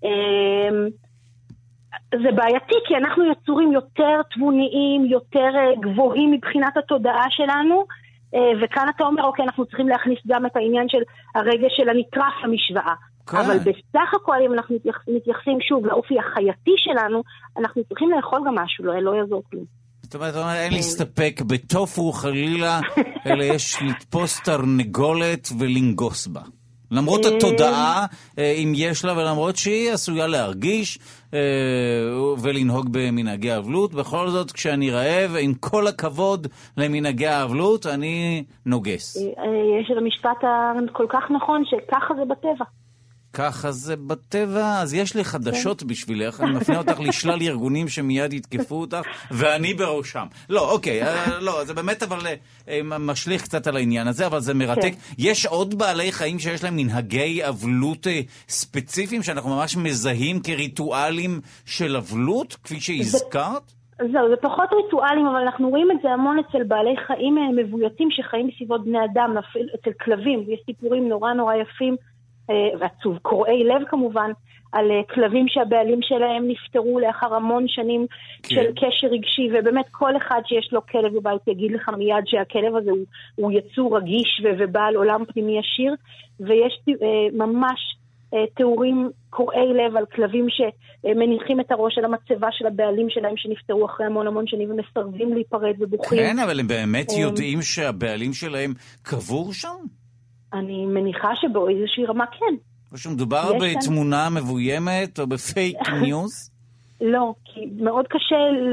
זה בעייתי, כי אנחנו יצורים יותר תבוניים, יותר גבוהים מבחינת התודעה שלנו, וכאן אתה אומר, אוקיי, אנחנו צריכים להכניס גם את העניין של הרגש של הנטרף למשוואה. אבל בסך הכל, אם אנחנו מתייחסים שוב לאופי החייתי שלנו, אנחנו צריכים לאכול גם משהו, לא יעזור כלום. זאת אומרת, אין להסתפק בטופו חלילה, אלא יש לתפוס תרנגולת ולנגוס בה. למרות התודעה, אם יש לה, ולמרות שהיא עשויה להרגיש ולנהוג במנהגי האבלות, בכל זאת, כשאני רעב, עם כל הכבוד למנהגי האבלות, אני נוגס. יש את המשפט כל כך נכון, שככה זה בטבע. ככה זה בטבע, אז יש לי חדשות בשבילך, אני מפנה אותך לשלל ארגונים שמיד יתקפו אותך, ואני בראשם. לא, אוקיי, לא, זה באמת אבל משליך קצת על העניין הזה, אבל זה מרתק. יש עוד בעלי חיים שיש להם מנהגי אבלות ספציפיים, שאנחנו ממש מזהים כריטואלים של אבלות, כפי שהזכרת? זהו, זה פחות ריטואלים, אבל אנחנו רואים את זה המון אצל בעלי חיים מבויתים שחיים בסביבות בני אדם, אצל כלבים, ויש סיפורים נורא נורא יפים, ועצוב, קוראי לב כמובן, על כלבים שהבעלים שלהם נפטרו לאחר המון שנים של קשר רגשי, ובאמת כל אחד שיש לו כלב בבית יגיד לך מיד שהכלב הזה הוא יצור רגיש ובעל עולם פנימי עשיר, ויש ממש תיאורים קוראי לב על כלבים שמניחים את הראש על המצבה של הבעלים שלהם שנפטרו אחרי המון שנים ומסרבים להיפרד ובוכים. כן, אבל הם באמת יודעים שהבעלים שלהם קבור שם? אני מניחה שבאיזושהי רמה כן. או שמדובר בתמונה מבוימת או בפייק ניוז? לא, כי מאוד קשה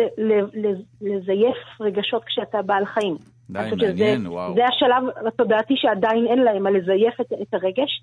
לזייף רגשות כשאתה בעל חיים. די מעניין, וואו. זה השלב התודעתי שעדיין אין להם, על לזייף את הרגש,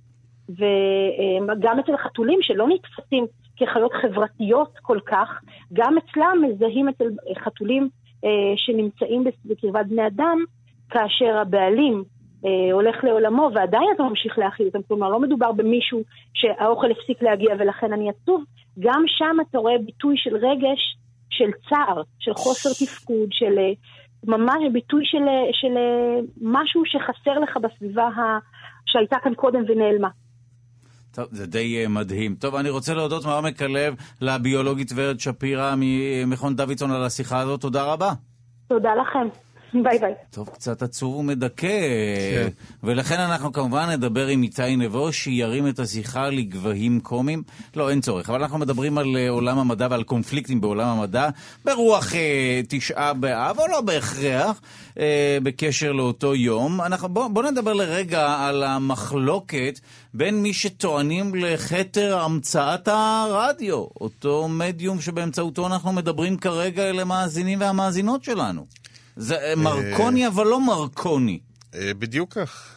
וגם אצל החתולים שלא נתפסים כחיות חברתיות כל כך, גם אצלם מזהים אצל חתולים שנמצאים בקרבת בני אדם, כאשר הבעלים הולך לעולמו ועדיין אתה ממשיך להאכיל אותם, כלומר לא מדובר במישהו שהאוכל הפסיק להגיע ולכן אני עצוב, גם שם אתה רואה ביטוי של רגש, של צער, של חוסר תפקוד, של ממש ביטוי של משהו שחסר לך בסביבה שהייתה כאן קודם ונעלמה. טוב, זה די מדהים. טוב, אני רוצה להודות מעומק הלב לביולוגית ורד שפירא ממכון דוידסון על השיחה הזאת. תודה רבה. תודה לכם. ביי ביי. טוב, קצת עצוב ומדכא. ולכן אנחנו כמובן נדבר עם איתי נבו, שירים את השיחה לגבהים קומיים. לא, אין צורך, אבל אנחנו מדברים על עולם המדע ועל קונפליקטים בעולם המדע, ברוח תשעה באב, או לא בהכרח, בקשר לאותו יום. בוא נדבר לרגע על המחלוקת בין מי שטוענים לכתר המצאת הרדיו, אותו מדיום שבאמצעותו אנחנו מדברים כרגע אל המאזינים והמאזינות שלנו. זה מרקוני אבל לא מרקוני. בדיוק כך.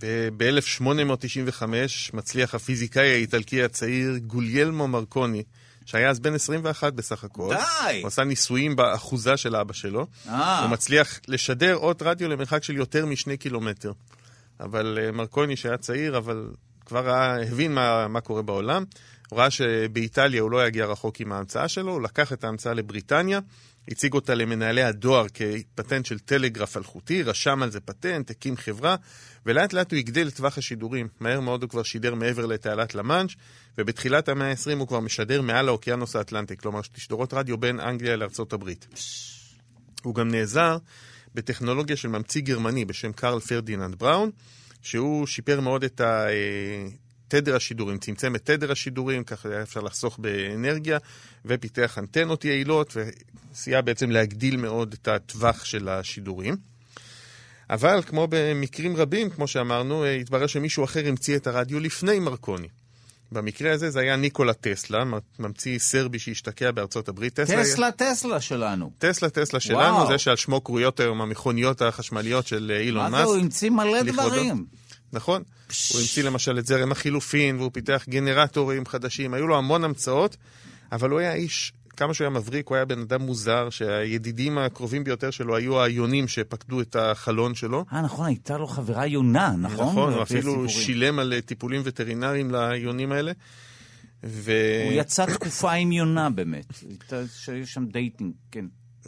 ב-1895 מצליח הפיזיקאי האיטלקי הצעיר גוליילמו מרקוני, שהיה אז בן 21 בסך הכל. די! הוא עשה ניסויים באחוזה של אבא שלו. הוא מצליח לשדר אות רדיו למרחק של יותר מ2 קילומטר. אבל מרקוני שהיה צעיר, אבל כבר הבין מה קורה בעולם. הוא ראה שבאיטליה הוא לא יגיע רחוק עם ההמצאה שלו, הוא לקח את ההמצאה לבריטניה, הציג אותה למנהלי הדואר כפטנט של טלגרף אלחוטי, רשם על זה פטנט, הקים חברה, ולאט לאט הוא יגדל לטווח השידורים. מהר מאוד הוא כבר שידר מעבר לתעלת למאנץ', ובתחילת המאה ה-20 הוא כבר משדר מעל האוקיינוס האטלנטי, כלומר תשדורות רדיו בין אנגליה לארצות הברית. הוא גם נעזר בטכנולוגיה של ממציא גרמני בשם קרל פרדיננד בראון, שהוא שיפר מאוד את תדר השידורים, צמצם את תדר השידורים, ככה היה אפשר לחסוך באנרגיה, ופיתח אנטנות יעילות, וסייע בעצם להגדיל מאוד את הטווח של השידורים. אבל כמו במקרים רבים, כמו שאמרנו, התברר שמישהו אחר המציא את הרדיו לפני מרקוני. במקרה הזה זה היה ניקולה טסלה, ממציא סרבי שהשתקע בארצות הברית. טסלה שלנו. טסלה שלנו, זה שעל שמו קרויות היום המכוניות החשמליות של אילון מאסק. מה זה, הוא המציא מלא דברים. נכון. הוא המציא למשל את זרם החילופין, והוא פיתח גנרטורים חדשים. היו לו המון המצאות, אבל הוא היה איש, כמה שהוא היה מבריק, הוא היה בן אדם מוזר, שהידידים הקרובים ביותר שלו היו היונים שפקדו את החלון שלו. נכון, הייתה לו חברה יונה, נכון? נכון, הוא אפילו שילם על טיפולים וטרינריים ליונים האלה. הוא יצא תקופה עם יונה באמת. שיש שם דייטינג, כן.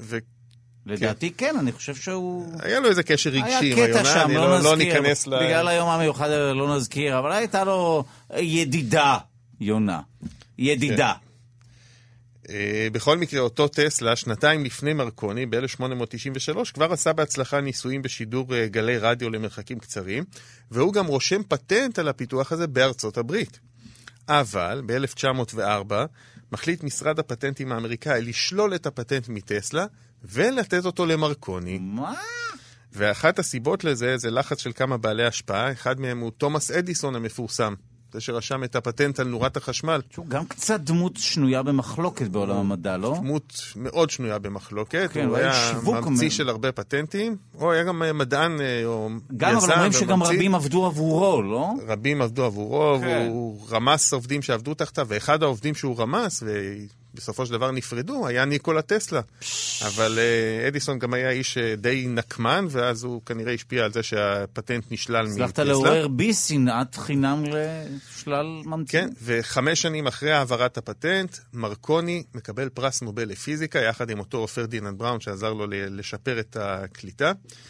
לדעתי כן, אני חושב שהוא... היה לו איזה קשר רגשי עם היונה, שם, אני לא ניכנס בגלל היום המיוחד לא נזכיר, אבל הייתה לו ידידה יונה. ידידה. בכל מקרה, אותו טסלה, שנתיים לפני מרקוני, ב-1893, כבר עשה בהצלחה ניסויים בשידור גלי רדיו למרחקים קצרים, והוא גם רושם פטנט על הפיתוח הזה בארצות הברית. אבל ב-1904 מחליט משרד הפטנטים האמריקאי לשלול את הפטנט מטסלה, ולתת אותו למרקוני. מה? ואחת הסיבות לזה זה לחץ של כמה בעלי השפעה, אחד מהם הוא תומאס אדיסון המפורסם, זה שרשם את הפטנט על נורת החשמל. שהוא גם קצת דמות שנויה במחלוקת בעולם המדע, לא? דמות מאוד שנויה במחלוקת, כן, הוא היה ממציא של הרבה פטנטים, הוא היה גם מדען או גם, אבל אומרים שגם רבים עבדו עבורו, לא? רבים עבדו עבורו, והוא רמס עובדים שעבדו תחתיו, ואחד העובדים שהוא רמס, בסופו של דבר נפרדו, היה ניקולה טסלה. אבל אדיסון גם היה איש די נקמן, ואז הוא כנראה השפיע על זה שהפטנט נשלל מטסלה. הצלחת לעורר בי שנאת חינם לשלל ממציאים. כן, ו5 שנים אחרי העברת הפטנט, מרקוני מקבל פרס נובל לפיזיקה, יחד עם אותו פרדיננד בראון שעזר לו לשפר את הקליטה.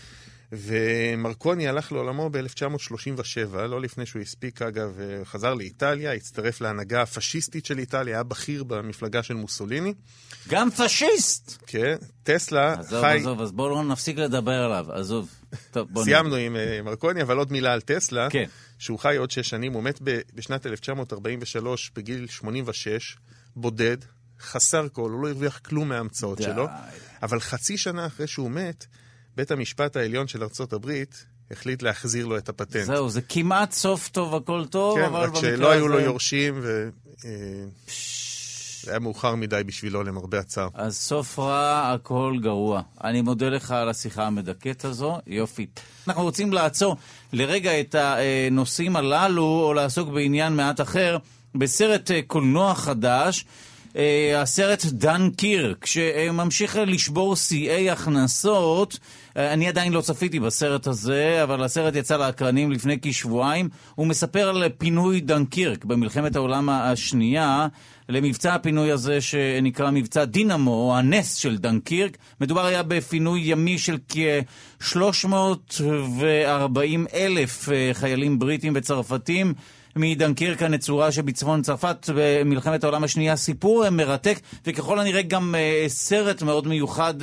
ומרקוני הלך לעולמו ב-1937, לא לפני שהוא הספיק, אגב, חזר לאיטליה, הצטרף להנהגה הפשיסטית של איטליה, היה בכיר במפלגה של מוסוליני. גם פשיסט? כן, טסלה חי... עזוב, אז בואו לא נפסיק לדבר עליו, עזוב. סיימנו עם מרקוני, אבל עוד מילה על טסלה, כן. שהוא חי עוד 6 שנים, הוא מת בשנת 1943 בגיל 86, בודד, חסר כל, הוא לא הרוויח כלום מההמצאות שלו, אבל חצי שנה אחרי שהוא מת, בית המשפט העליון של ארצות הברית החליט להחזיר לו את הפטנט. זהו, זה כמעט סוף טוב, הכל טוב, כן, אבל רק במקרה שלא היו הזה... לו יורשים, זה היה מאוחר מדי בשבילו למרבה הצער. אז סוף רע, הכל גרוע. אני מודה לך על השיחה המדכאת הזו, יופי. אנחנו רוצים לעצור לרגע את הנושאים הללו, או לעסוק בעניין מעט אחר, בסרט קולנוע חדש, הסרט דנקירק, שממשיך לשבור שיאי הכנסות. אני עדיין לא צפיתי בסרט הזה, אבל הסרט יצא לאקרנים לפני כשבועיים. הוא מספר על פינוי דנקירק במלחמת העולם השנייה, למבצע הפינוי הזה שנקרא מבצע דינמו, או הנס של דנקירק. מדובר היה בפינוי ימי של כ-340,000 חיילים בריטים וצרפתים, מדנקירק הנצורה שבצפון צרפת במלחמת העולם השנייה. סיפור מרתק, וככל הנראה גם סרט מאוד מיוחד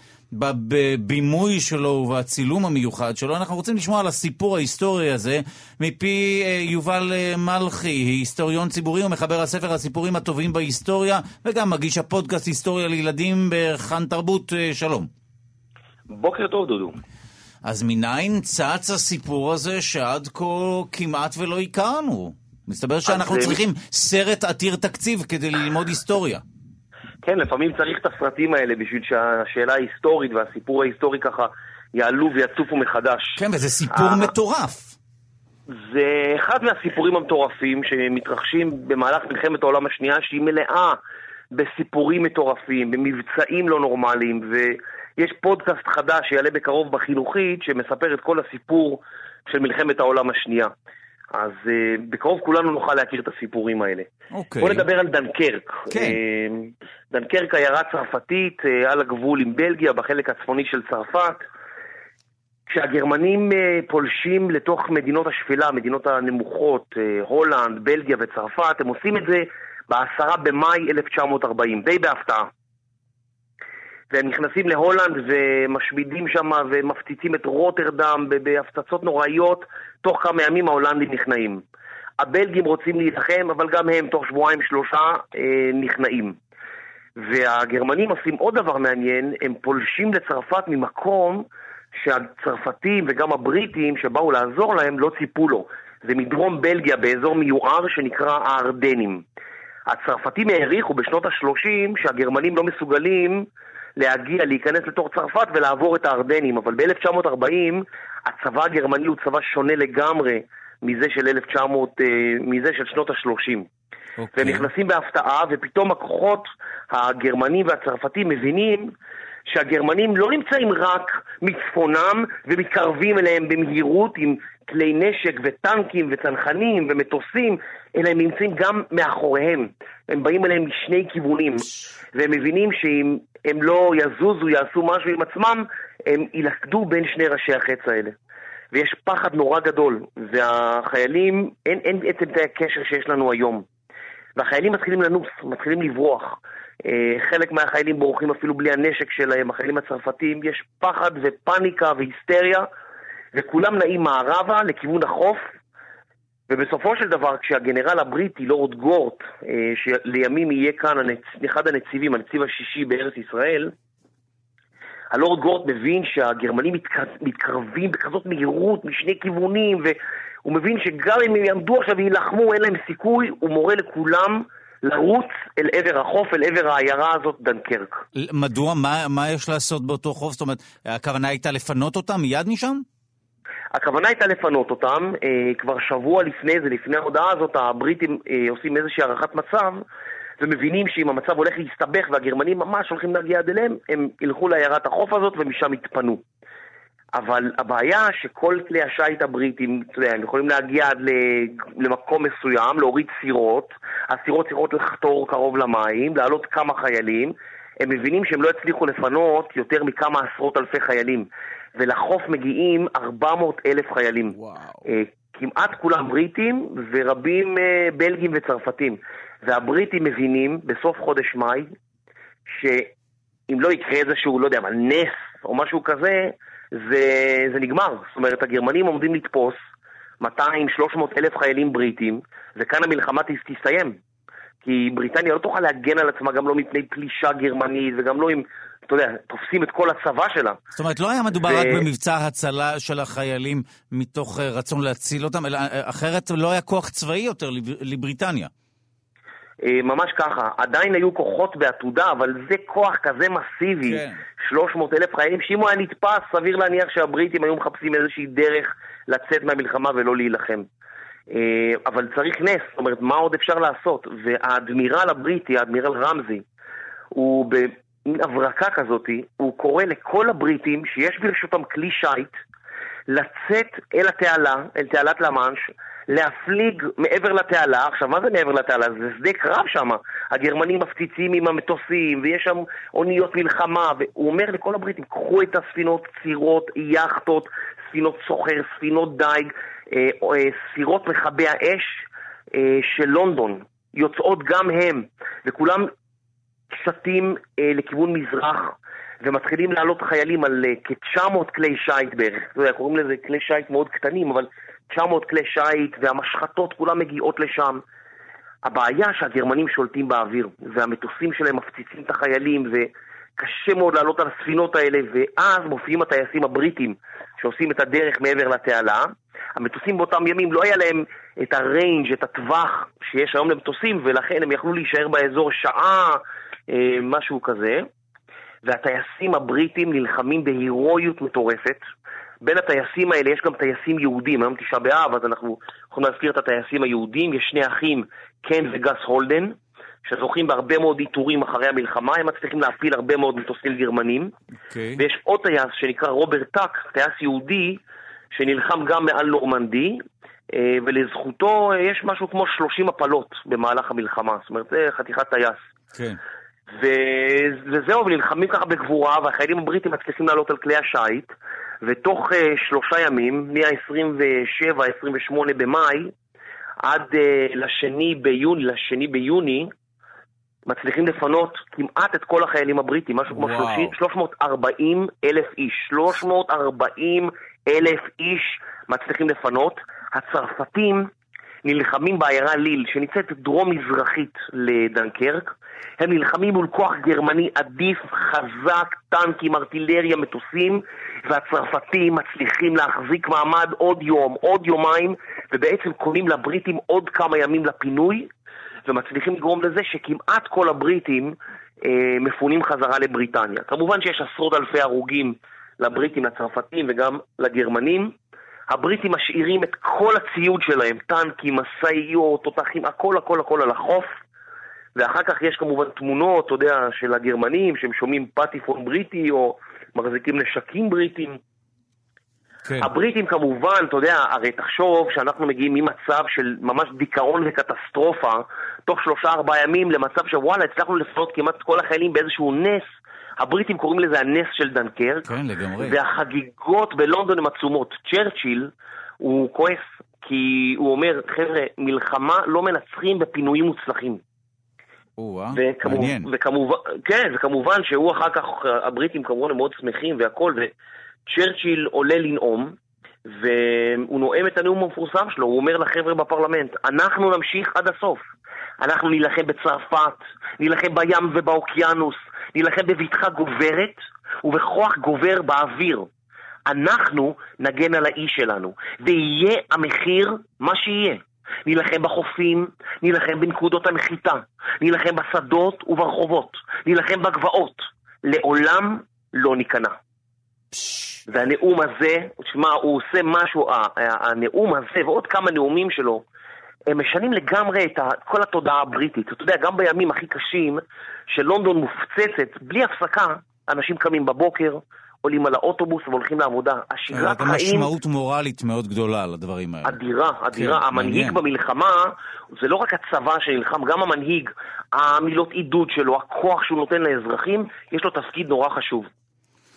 בבימוי שלו ובצילום המיוחד שלו. אנחנו רוצים לשמוע על הסיפור ההיסטורי הזה מפי יובל מלכי, היסטוריון ציבורי ומחבר הספר הסיפורים הטובים בהיסטוריה, וגם מגיש הפודקאסט היסטוריה לילדים בכאן תרבות. שלום. בוקר טוב דודו. אז מניין צץ הסיפור הזה שעד כה כמעט ולא הכרנו? מסתבר שאנחנו צריכים סרט עתיר תקציב כדי ללמוד היסטוריה. כן, לפעמים צריך את הסרטים האלה בשביל שהשאלה ההיסטורית והסיפור ההיסטורי ככה יעלו ויצופו מחדש. כן, וזה סיפור מטורף. זה אחד מהסיפורים המטורפים שמתרחשים במהלך מלחמת העולם השנייה, שהיא מלאה בסיפורים מטורפים, במבצעים לא נורמליים, ויש פודקאסט חדש שיעלה בקרוב בחינוכית שמספר את כל הסיפור של מלחמת העולם השנייה. אז בקרוב כולנו נוכל להכיר את הסיפורים האלה. אוקיי. בוא נדבר על דנקרק. כן. דנקרק עיירה צרפתית על הגבול עם בלגיה בחלק הצפוני של צרפת. כשהגרמנים פולשים לתוך מדינות השפלה, מדינות הנמוכות, הולנד, בלגיה וצרפת, הם עושים את זה ב10 במאי 1940, די בהפתעה. והם נכנסים להולנד ומשמידים שם ומפציצים את רוטרדם בהפצצות נוראיות. תוך כמה ימים ההולנדים נכנעים. הבלגים רוצים להילחם, אבל גם הם תוך 2-3 נכנעים. והגרמנים עושים עוד דבר מעניין, הם פולשים לצרפת ממקום שהצרפתים וגם הבריטים שבאו לעזור להם לא ציפו לו. זה מדרום בלגיה באזור מיוער שנקרא הארדנים. הצרפתים העריכו בשנות ה-30 שהגרמנים לא מסוגלים להיכנס לתוך צרפת ולעבור את הארדנים, אבל ב-1940 הצבא הגרמני הוא צבא שונה לגמרי מזה של שנות ה-30. והם נכנסים בהפתעה, ופתאום הכוחות הגרמנים והצרפתים מבינים שהגרמנים לא נמצאים רק מצפונם ומתקרבים אליהם במהירות עם כלי נשק וטנקים וצנחנים ומטוסים, אלא הם נמצאים גם מאחוריהם. הם באים אליהם משני כיוונים, והם מבינים שאם הם לא יזוזו, יעשו משהו עם עצמם, הם ילכדו בין שני ראשי החץ האלה. ויש פחד נורא גדול, והחיילים, אין בעצם את הקשר שיש לנו היום. והחיילים מתחילים לנוס, מתחילים לברוח. חלק מהחיילים בורחים אפילו בלי הנשק שלהם, החיילים הצרפתיים, יש פחד ופניקה והיסטריה, וכולם נעים מערבה לכיוון החוף, ובסופו של דבר כשהגנרל הבריטי לורד גורט, שלימים יהיה כאן אחד הנציבים, הנציב השישי בארץ ישראל, הלורד גורט מבין שהגרמנים מתקרבים בכזאת מהירות משני כיוונים, והוא מבין שגם אם הם יעמדו עכשיו וילחמו אין להם סיכוי, הוא מורה לכולם לרוץ אל עבר החוף, אל עבר העיירה הזאת דנקרק. מדוע? מה יש לעשות באותו חוף? זאת אומרת, הכוונה הייתה לפנות אותם מיד משם? הכוונה הייתה לפנות אותם, כבר שבוע לפני זה, לפני ההודעה הזאת, הבריטים עושים איזושהי הערכת מצב, ומבינים שאם המצב הולך להסתבך והגרמנים ממש הולכים להגיע עד אליהם, הם ילכו לעיירת החוף הזאת ומשם יתפנו. אבל הבעיה שכל כלי השייט הבריטים, הם יכולים להגיע עד למקום מסוים, להוריד סירות, הסירות צריכות לחתור קרוב למים, לעלות כמה חיילים, הם מבינים שהם לא יצליחו לפנות יותר מכמה עשרות אלפי חיילים. ולחוף מגיעים 400,000 חיילים. כמעט כולם בריטים ורבים בלגים וצרפתים. והבריטים מבינים בסוף חודש מאי שאם לא יקרה איזשהו, לא יודע, אבל נס או משהו כזה, זה נגמר. זאת אומרת, הגרמנים עומדים לתפוס 200-300 אלף חיילים בריטים, וכאן המלחמה תסתיים. כי בריטניה לא תוכל להגן על עצמה גם לא מפני פלישה גרמנית, וגם לא אם, אתה יודע, תופסים את כל הצבא שלה. זאת אומרת, לא היה מדובר רק במבצע הצלה של החיילים מתוך רצון להציל אותם, אלא אחרת לא היה כוח צבאי יותר לבריטניה. ממש ככה, עדיין היו כוחות בעתודה, אבל זה כוח כזה מסיבי, 300,000 חיילים, שאם הוא היה נתפס, סביר להניח שהבריטים היו מחפשים איזושהי דרך לצאת מהמלחמה ולא להילחם. אבל צריך נס, זאת אומרת, מה עוד אפשר לעשות? והאדמירל הבריטי, האדמירל רמזי, הוא במין הברקה כזאת, הוא קורא לכל הבריטים שיש ברשותם כלי שייט, לצאת אל התעלה, אל תעלת למאנש, להפליג מעבר לתעלה. עכשיו, מה זה מעבר לתעלה? זה שדה קרב שם. הגרמנים מפציצים עם המטוסים, ויש שם אוניות מלחמה, והוא אומר לכל הבריטים, קחו את הספינות צירות, יחטות, ספינות סוחר, ספינות דייג, סירות מכבי האש של לונדון, יוצאות גם הם, וכולם קצתים לכיוון מזרח, ומתחילים לעלות חיילים על כ-900 כלי שייט בערך. קוראים לזה כלי שייט מאוד קטנים, אבל 900 כלי שייט, והמשחטות כולם מגיעות לשם. הבעיה שהגרמנים שולטים באוויר, והמטוסים שלהם מפציצים את החיילים, וקשה מאוד לעלות על הספינות האלה, ואז מופיעים הטייסים הבריטים, שעושים את הדרך מעבר לתעלה. המטוסים באותם ימים לא היה להם את הריינג', את הטווח שיש היום למטוסים, ולכן הם יכלו להישאר באזור שעה, משהו כזה. והטייסים הבריטים נלחמים בהירואיות מטורפת. בין הטייסים האלה יש גם טייסים יהודים. היום 9 באב, אז אנחנו יכולים להזכיר את הטייסים היהודים. יש שני אחים, קן וגס הולדן, שזוכים בהרבה מאוד איתורים אחרי המלחמה. הם מצליחים להפיל הרבה מאוד מטוסים גרמנים. ויש עוד טייס שנקרא רוברט טאק, טייס יהודי, שנלחם גם מעל נורמנדי, ולזכותו יש משהו כמו 30 הפלות במהלך המלחמה. זאת אומרת, זה חתיכת טייס. כן. וזהו, ונלחמים ככה בגבורה, והחיילים הבריטים מצליחים לעלות על כלי השייט, ותוך 3 ימים, מה-27-28 במאי, עד לשני ביוני, מצליחים לפנות כמעט את כל החיילים הבריטים, משהו כמו 340,000 איש. 340,000 איש מצליחים לפנות. הצרפתים נלחמים בעיירה ליל, שנמצאת דרום-מזרחית לדנקרק. הם נלחמים מול כוח גרמני עדיף, חזק, טנקים, ארטילריה, מטוסים, והצרפתים מצליחים להחזיק מעמד עוד יום, עוד יומיים, ובעצם קונים לבריטים עוד כמה ימים לפינוי, ומצליחים לגרום לזה שכמעט כל הבריטים מפונים חזרה לבריטניה. כמובן שיש עשרות אלפי הרוגים לבריטים, לצרפתים וגם לגרמנים. הבריטים משאירים את כל הציוד שלהם, טנקים, מסעיות, תותחים, הכל על החוף, ואחר כך יש כמובן תמונות, אתה יודע, של הגרמנים, שהם שומעים פטיפון בריטי, או מחזיקים נשקים בריטים. כן. הבריטים כמובן, אתה יודע, הרי תחשוב שאנחנו מגיעים ממצב של ממש דיכאון וקטסטרופה, תוך 3-4 ימים למצב שוואלה, הצלחנו לפנות כמעט כל החיילים באיזשהו נס. הבריטים קוראים לזה הנס של דנקרק. כן, לגמרי. והחגיגות בלונדון הם עצומות. צ'רצ'יל, הוא כועס, כי הוא אומר, חבר'ה, מלחמה לא מנצחים בפינויים מוצלחים. מעניין. כן, וכמובן שהוא אחר כך, הבריטים כמובן הם מאוד שמחים והכל, וצ'רצ'יל עולה לנאום, והוא נואם את הנאום המפורסם שלו, הוא אומר לחבר'ה בפרלמנט, אנחנו נמשיך עד הסוף. אנחנו נילחם בצרפת, נילחם בים ובאוקיינוס, נילחם בבטחה גוברת ובכוח גובר באוויר. אנחנו נגן על האיש שלנו, ויהיה המחיר מה שיהיה. נילחם בחופים, נילחם בנקודות הנחיתה, נילחם בשדות וברחובות, נילחם בגבעות. לעולם לא ניכנע. והנאום הזה, תשמע, הוא עושה משהו, הנאום הזה ועוד כמה נאומים שלו, הם משנים לגמרי את כל התודעה הבריטית. אתה יודע, גם בימים הכי קשים, שלונדון מופצצת, בלי הפסקה, אנשים קמים בבוקר, עולים על האוטובוס והולכים לעבודה. השגרת חיים... משמעות מורלית מאוד גדולה לדברים האלה. אדירה. כן, המנהיג במלחמה, זה לא רק הצבא שנלחם, גם המנהיג, המילות עידוד שלו, הכוח שהוא נותן לאזרחים, יש לו תפקיד נורא חשוב.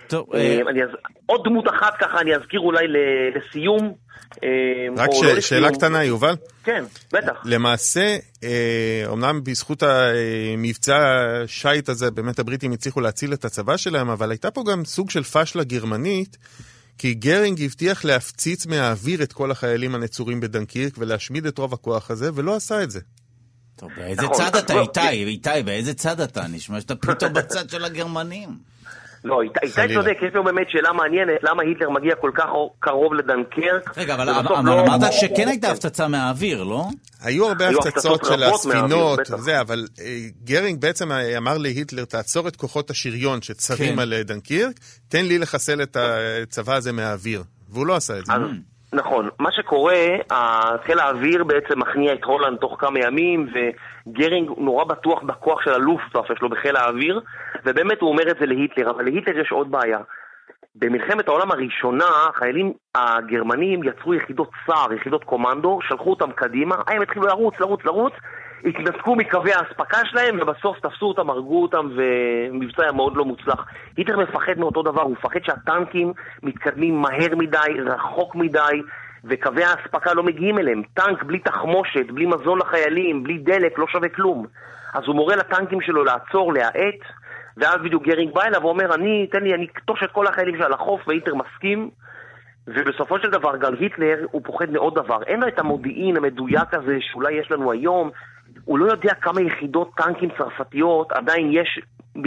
טוב, עוד דמות אחת ככה אני אזכיר אולי לסיום. רק שאלה קטנה, יובל. כן, בטח. למעשה, אומנם בזכות המבצע שייט הזה, באמת הבריטים הצליחו להציל את הצבא שלהם, אבל הייתה פה גם סוג של פשלה גרמנית, כי גרינג הבטיח להפציץ מהאוויר את כל החיילים הנצורים בדנקירק, ולהשמיד את רוב הכוח הזה, ולא עשה את זה. טוב, באיזה צד אתה, איתי, באיזה צד אתה? נשמע שאתה פתאום בצד של הגרמנים. לא, איתי צודק, יש לו באמת שאלה מעניינת, למה היטלר מגיע כל כך קרוב לדנקירק? רגע, אבל אמרת שכן הייתה הפצצה מהאוויר, לא? היו הרבה הפצצות של הספינות, אבל גרינג בעצם אמר להיטלר, תעצור את כוחות השריון שצרים על דנקירק, תן לי לחסל את הצבא הזה מהאוויר, והוא לא עשה את זה. נכון, מה שקורה, חיל האוויר בעצם מכניע את הולנד תוך כמה ימים, וגרינג נורא בטוח בכוח של הלופטוואפה שלו בחיל האוויר, ובאמת הוא אומר את זה להיטלר, אבל להיטלר יש עוד בעיה. במלחמת העולם הראשונה, החיילים הגרמנים יצרו יחידות צער, יחידות קומנדו, שלחו אותם קדימה, הם התחילו לרוץ, התנתקו מקווי ההספקה שלהם, ובסוף תפסו אותם, הרגו אותם, ומבצע היה מאוד לא מוצלח. היטלר מפחד מאותו דבר, הוא מפחד שהטנקים מתקדמים מהר מדי, רחוק מדי, וקווי ההספקה לא מגיעים אליהם. טנק בלי תחמושת, בלי מזון לחיילים, בלי דלק, לא שווה כלום. אז הוא מורה לטנקים שלו לעצור, להאט, ואז בדיוק גרינג בא אליו ואומר, אני אקטוש את כל החיילים שלה לחוף, והיטלר מסכים, ובסופו של דבר גם היטלר הוא פוחד מעוד דבר. אין לו את המודיעין המדויק הזה שאולי יש לנו היום, הוא לא יודע כמה יחידות טנקים צרפתיות עדיין יש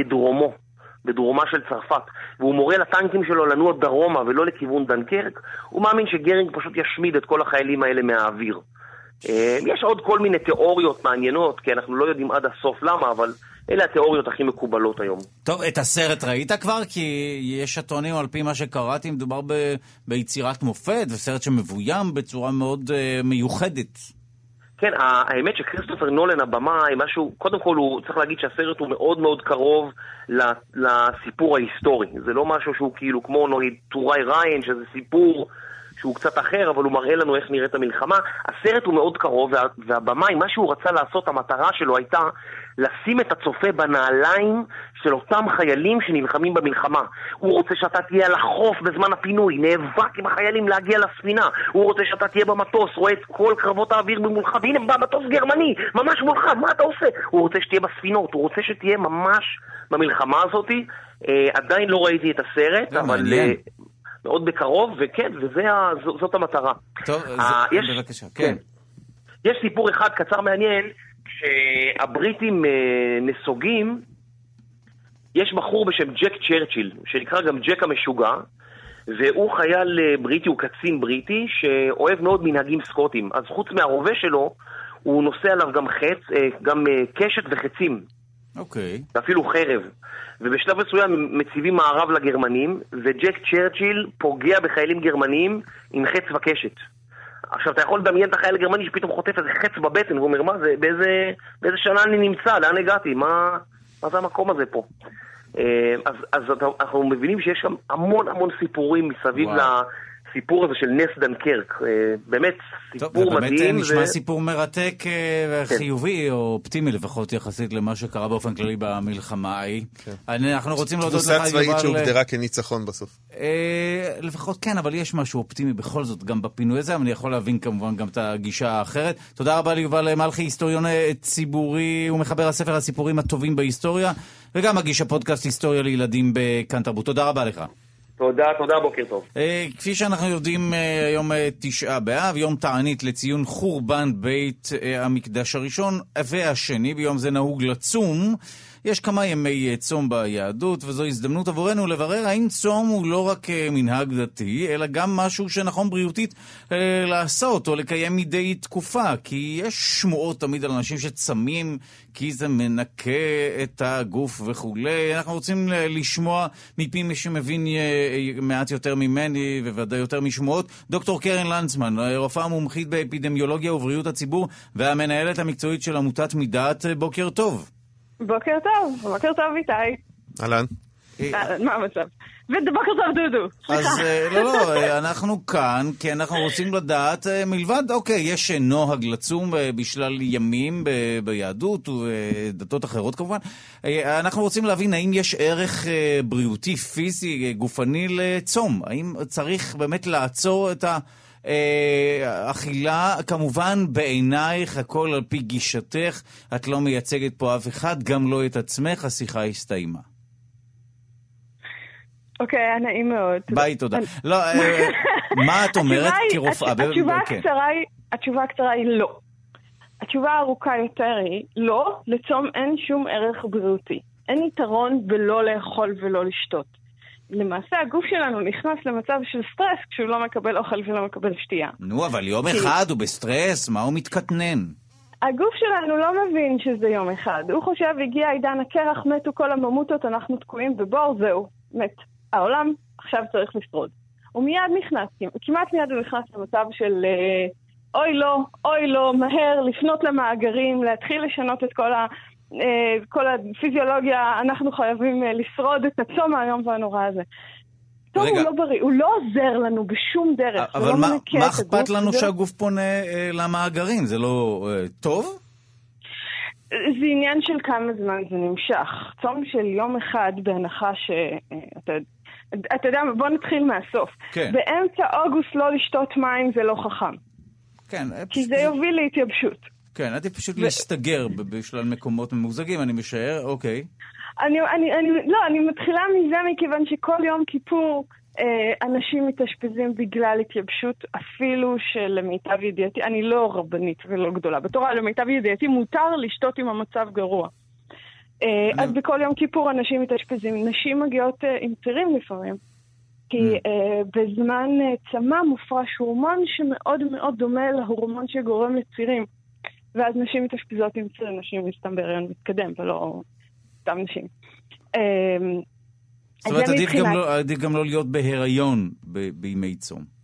בדרומה של צרפת, והוא מורה לטנקים שלו לנוע דרומה ולא לכיוון דנקרק. הוא מאמין שגרינג פשוט ישמיד את כל החיילים האלה מהאוויר. יש עוד כל מיני תיאוריות מעניינות, כי אנחנו לא יודעים עד הסוף למה, אבל אלה התיאוריות הכי מקובלות היום. טוב, את הסרט ראית כבר? כי יש הטוענים על פי מה שקראתי, מדובר ביצירת מופת, וסרט שמבוים בצורה מאוד מיוחדת. כן, האמת שכריסטופר נולן, הבמאי, משהו, קודם כל הוא צריך להגיד שהסרט הוא מאוד מאוד קרוב לסיפור ההיסטורי. זה לא משהו שהוא כאילו כמו טוראי ריין, שזה סיפור שהוא קצת אחר, אבל הוא מראה לנו איך נראית המלחמה. הסרט הוא מאוד קרוב, והבמאי, מה שהוא רצה לעשות, המטרה שלו הייתה לשים את הצופה בנעליים של אותם חיילים שנלחמים במלחמה. הוא רוצה שאתה תהיה על החוף בזמן הפינוי, נאבק עם החיילים להגיע לספינה. הוא רוצה שאתה תהיה במטוס, רואה את כל קרבות האוויר במולך, והנה במטוס גרמני, ממש מולך, מה אתה עושה? הוא רוצה שתהיה בספינות, הוא רוצה שתהיה ממש במלחמה הזאת. עדיין לא ראיתי את הסרט, אבל מאוד בקרוב, וכן, וזאת המטרה. טוב, בבקשה, כן. יש סיפור אחד קצר מעניין, כשהבריטים נסוגים, יש בחור בשם ג'ק צ'רצ'יל, שנקרא גם ג'ק המשוגע, והוא חייל בריטי, הוא קצין בריטי, שאוהב מאוד מנהגים סקוטים. אז חוץ מהרובה שלו, הוא נושא עליו גם קשת וחצים. אוקיי. ואפילו חרב. ובשלב מסוים מציבים מערב לגרמנים, וג'ק צ'רצ'יל פוגע בחיילים גרמניים עם חץ וקשת. עכשיו, אתה יכול לדמיין את החייל הגרמני שפתאום חוטף איזה חץ בבטן, והוא אומר, מה זה, באיזה שנה אני נמצא, לאן הגעתי, מה זה המקום הזה פה? אז אנחנו מבינים שיש שם המון סיפורים מסביב לסיפור הזה של נס דנקרק. באמת סיפור מדהים. באמת נשמע סיפור מרתק וחיובי, או אופטימי לפחות יחסית למה שקרה באופן כללי במלחמה ההיא. אנחנו רוצים להודות לך, תבוסה צבאית שהוגדרה כניצחון בסוף. לפחות כן, אבל יש משהו אופטימי בכל זאת גם בפינוי הזה, אבל אני יכול להבין כמובן גם את הגישה האחרת. תודה רבה ליובל מלכי, היסטוריון ציבורי ומחבר הספר הסיפורים הטובים בהיסטוריה, וגם מגיש הפודקאסט היסטוריה לילדים בכאן תרבות. תודה רבה לך. תודה, בוקר טוב. כפי שאנחנו יודעים, היום 9 באב, יום תענית לציון חורבן בית המקדש הראשון והשני. ביום זה נהוג לצום. יש כמה ימי צום ביהדות, וזו הזדמנות עבורנו לברר האם צום הוא לא רק מנהג דתי, אלא גם משהו שנכון בריאותית לעשות או לקיים מדי תקופה. כי יש שמועות תמיד על אנשים שצמים כי זה מנקה את הגוף וכו'. אנחנו רוצים לשמוע מפי מי שמבין מעט יותר ממני וודאי יותר משמועות. דוקטור קרן לנצמן, רופאה מומחית באפידמיולוגיה ובריאות הציבור והמנהלת המקצועית של עמותת מדעת. בוקר טוב. בוקר טוב איתי. אהלן. מה המצב? ובוקר טוב דודו. אז לא, אנחנו כאן, כי אנחנו רוצים לדעת, מלבד, אוקיי, יש נוהג לצום בשלל ימים ביהדות ודתות אחרות כמובן, אנחנו רוצים להבין האם יש ערך בריאותי, פיזי, גופני לצום. האם צריך באמת לעצור את האכילה, כמובן בעינייך, הכל על פי גישתך, את לא מייצגת פה אף אחד, גם לא את עצמך, השיחה הסתיימה. אוקיי, נעים מאוד. ביי, תודה. לא, מה את אומרת כרופאה? התשובה הקצרה היא לא. התשובה הארוכה יותר היא לא, לצום אין שום ערך בריאותי. אין יתרון בלא לאכול ולא לשתות. למעשה הגוף שלנו נכנס למצב של סטרס כשהוא לא מקבל אוכל ולא מקבל שתייה. נו, אבל יום אחד הוא בסטרס, מה הוא מתקטנן? הגוף שלנו לא מבין שזה יום אחד. הוא חושב, הגיע עידן הקרח, מתו כל הממוטות, אנחנו תקועים בבור, זהו, מת. העולם עכשיו צריך לשרוד. הוא מיד נכנס, כמעט מיד הוא נכנס למצב של אוי לא, מהר, לפנות למאגרים, להתחיל לשנות את כל הפיזיולוגיה, אנחנו חייבים לשרוד את הצום היום והנורא הזה. טוב, הוא לא בריא, הוא לא עוזר לנו בשום דרך. אבל מה אכפת לנו שהגוף פונה למאגרים? זה לא טוב? זה עניין של כמה זמן זה נמשך. צום של יום אחד בהנחה אתה יודע, בוא נתחיל מהסוף. כן. באמצע אוגוסט לא לשתות מים זה לא חכם. כן. כי זה יוביל להתייבשות. כן, עדיף פשוט להסתגר בשלל מקומות ממוזגים, אני משער, אוקיי. אני מתחילה מזה מכיוון שכל יום כיפור אנשים מתאשפזים בגלל התייבשות, אפילו שלמיטב ידיעתי, אני לא רבנית ולא גדולה, בתורה למיטב ידיעתי מותר לשתות עם המצב גרוע. אז בכל יום כיפור אנשים מתאשפזים, נשים מגיעות עם צירים לפעמים, כי בזמן צמא מופרש הורמון שמאוד מאוד דומה להורמון שגורם לצירים, ואז נשים מתאשפזות עם צירים, נשים מסתם בהיריון מתקדם, ולא סתם נשים. זאת אומרת, עדיף גם לא להיות בהיריון בימי צום.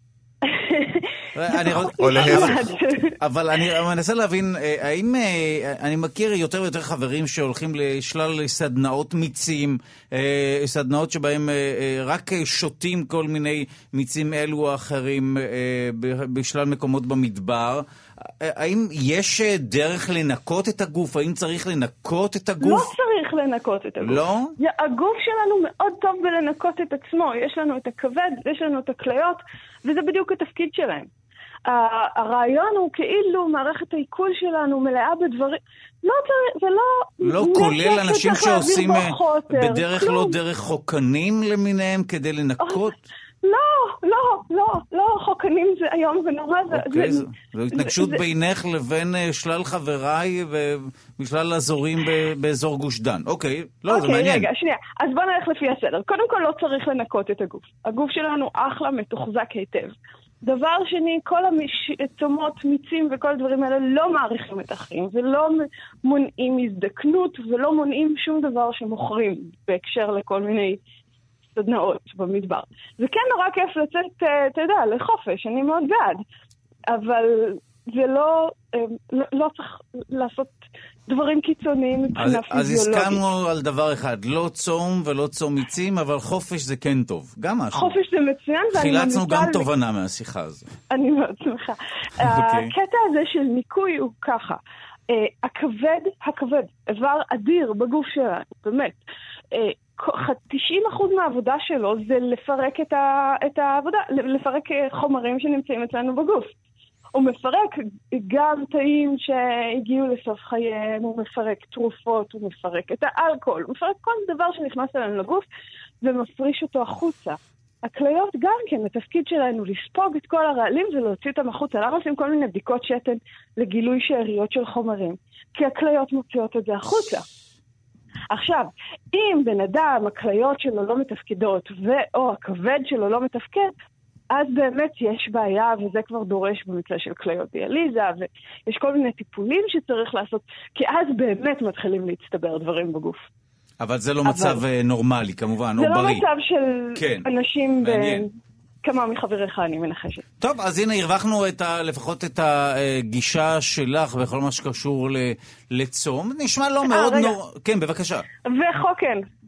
או להפך. אבל אני מנסה להבין, האם אני מכיר יותר ויותר חברים שהולכים לשלל סדנאות מיצים, סדנאות שבהם רק שותים כל מיני מיצים אלו או אחרים בשלל מקומות במדבר. האם יש דרך לנקות את הגוף? האם צריך לנקות את הגוף? לא צריך לנקות את הגוף. לא? הגוף שלנו מאוד טוב בלנקות את עצמו. יש לנו את הכבד, יש לנו את הכליות, וזה בדיוק התפקיד שלהם. הרעיון הוא כאילו מערכת העיכול שלנו מלאה בדברים, לא צריך, זה לא כולל אנשים שעושים בדרך לא דרך חוקנים למיניהם כדי לנקות? לא, חוקנים זה היום ונורא. אוקיי, זו התנגשות בינך לבין שלל חבריי ומשלל אזורים באזור גוש דן. אוקיי, לא, זה מעניין. רגע, שנייה, אז בוא נלך לפי הסדר. קודם כל לא צריך לנקות את הגוף. הגוף שלנו אחלה, מתוחזק היטב. דבר שני, כל הצומות, מיצים וכל הדברים האלה לא מעריכים את החיים, ולא מונעים הזדקנות, ולא מונעים שום דבר שמוכרים בהקשר לכל מיני סדנאות במדבר. זה כן נורא כיף לצאת, אתה יודע, לחופש, אני מאוד בעד, אבל זה לא צריך לעשות דברים קיצוניים מבחינה פיזיולוגית. אז הסכמנו על דבר אחד, לא צום ולא צום מיצים, אבל חופש זה כן טוב. גם משהו. חופש זה מצוין. חילצנו גם תובנה מהשיחה הזו. אני מאוד שמחה. הקטע הזה של ניקוי הוא ככה. הכבד, איבר אדיר בגוף שלנו, באמת. 90% מהעבודה שלו זה לפרק את העבודה, לפרק חומרים שנמצאים אצלנו בגוף. הוא מפרק גם תאים שהגיעו לסוף חייהם, הוא מפרק תרופות, הוא מפרק את האלכוהול, הוא מפרק כל דבר שנכנס אלינו לגוף ומפריש אותו החוצה. הכליות גם כן, התפקיד שלנו לספוג את כל הרעלים ולהוציא אותם החוצה. למה עושים כל מיני בדיקות שתן לגילוי שאריות של חומרים? כי הכליות מוציאות את זה החוצה. עכשיו, אם בן אדם, הכליות שלו לא מתפקדות או הכבד שלו לא מתפקד, אז באמת יש בעיה, וזה כבר דורש במקרה של כליות דיאליזה, ויש כל מיני טיפולים שצריך לעשות, כי אז באמת מתחילים להצטבר דברים בגוף. אבל זה לא מצב נורמלי, כמובן, או בריא. זה לא מצב של אנשים כמה מחבריך, אני מנחשת. טוב, אז הנה, הרווחנו לפחות את הגישה שלך בכל מה שקשור לצום. נשמע לא מאוד נורא. כן, בבקשה. וחוקן.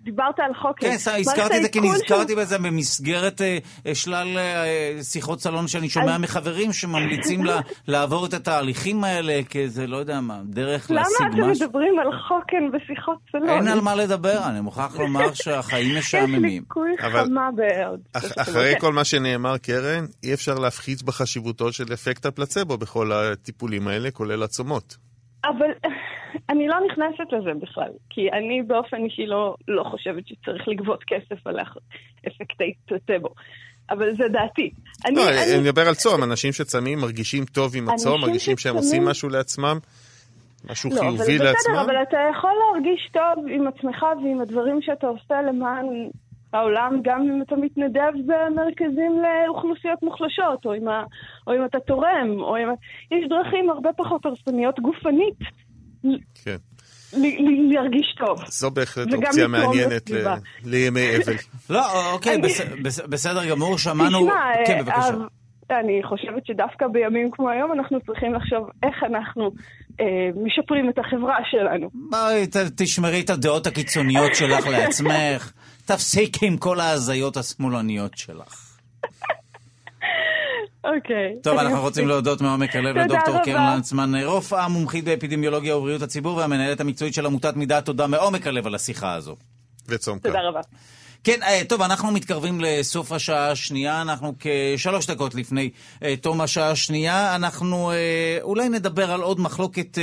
דיברת על חוקן. כן, הזכרתי את זה כי נזכרתי בזה במסגרת שלל שיחות סלון שאני שומע מחברים שממליצים לעבור את התהליכים האלה, כי זה לא יודע מה, דרך להשיג משהו. למה אתם מדברים על חוקן בשיחות סלון? אין על מה לדבר, אני מוכרח לומר שהחיים משעממים. יש לי קוי חמה בעוד. אחרי כל מה שנאמר, קרן, אי אפשר להפחית בחשיבותו של אפקט הפלצבו בכל הטיפולים האלה, כולל עצומות. אבל אני לא נכנסת לזה בכלל, כי אני באופן אישי לא חושבת שצריך לגבות כסף על אפקטי פלצבו. אבל זה דעתי. אני מדבר על צום, אנשים שצמים מרגישים טוב עם הצום, מרגישים שהם עושים משהו לעצמם, משהו חיובי לעצמם. בסדר, אבל אתה יכול להרגיש טוב עם עצמך ועם הדברים שאתה עושה למען העולם, גם אם אתה מתנדב במרכזים לאוכלוסיות מוחלשות, או אם אתה תורם, יש דרכים הרבה פחות הרסניות גופנית. כן. להרגיש טוב. זו בהחלט אופציה מעניינת לימי אבל. לא, אוקיי, בסדר גמור, שמענו. כן, בבקשה. אני חושבת שדווקא בימים כמו היום אנחנו צריכים לחשוב איך אנחנו משפרים את החברה שלנו. תשמרי את הדעות הקיצוניות שלך לעצמך. תפסיקי עם כל ההזיות השמאלניות שלך. אוקיי. טוב, אנחנו רוצים להודות מעומק הלב לדוקטור קרן לנצמן, רופאה מומחית באפידמיולוגיה ובריאות הציבור והמנהלת המקצועית של עמותת מידע. תודה מעומק הלב על השיחה הזו. וצום קל. תודה רבה. כן, טוב, אנחנו מתקרבים לסוף השעה השנייה, אנחנו כ3 דקות לפני תום השעה השנייה, אנחנו אולי נדבר על עוד מחלוקת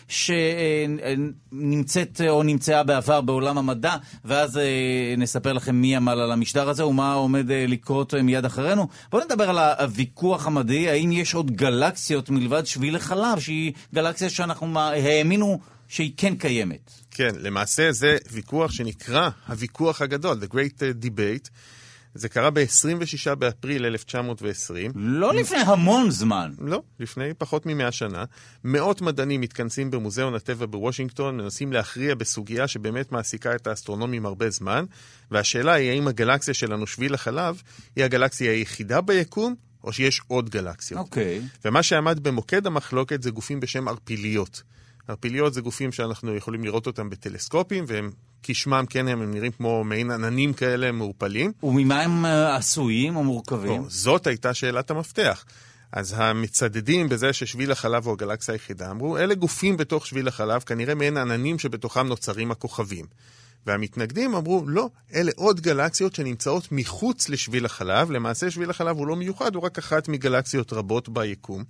שנמצאת או נמצאה בעבר בעולם המדע, ואז נספר לכם מי עמל על המשדר הזה ומה עומד לקרות מיד אחרינו. בואו נדבר על הוויכוח המדעי, האם יש עוד גלקסיות מלבד שביל החלב, שהיא גלקסיה שאנחנו האמינו שהיא כן קיימת. כן, למעשה זה ויכוח שנקרא הוויכוח הגדול, The Great Debate. זה קרה ב-26 באפריל 1920. לא לפני המון זמן. לא, לפני פחות מ100 שנה. מאות מדענים מתכנסים במוזיאון הטבע בוושינגטון, מנסים להכריע בסוגיה שבאמת מעסיקה את האסטרונומים הרבה זמן, והשאלה היא האם הגלקסיה שלנו שביל החלב היא הגלקסיה היחידה ביקום, או שיש עוד גלקסיות. אוקיי. ומה שעמד במוקד המחלוקת זה גופים בשם ערפיליות. ערפיליות זה גופים שאנחנו יכולים לראות אותם בטלסקופים, והם כשמם כן הם נראים כמו מעין עננים כאלה מעורפלים. וממה הם עשויים או מורכבים? זאת הייתה שאלת המפתח. אז המצדדים בזה ששביל החלב הוא הגלקסיה היחידה, אמרו, אלה גופים בתוך שביל החלב, כנראה מעין עננים שבתוכם נוצרים הכוכבים. והמתנגדים אמרו, לא, אלה עוד גלקסיות שנמצאות מחוץ לשביל החלב, למעשה שביל החלב הוא לא מיוחד, הוא רק אחת מגלקסיות רבות ביקום.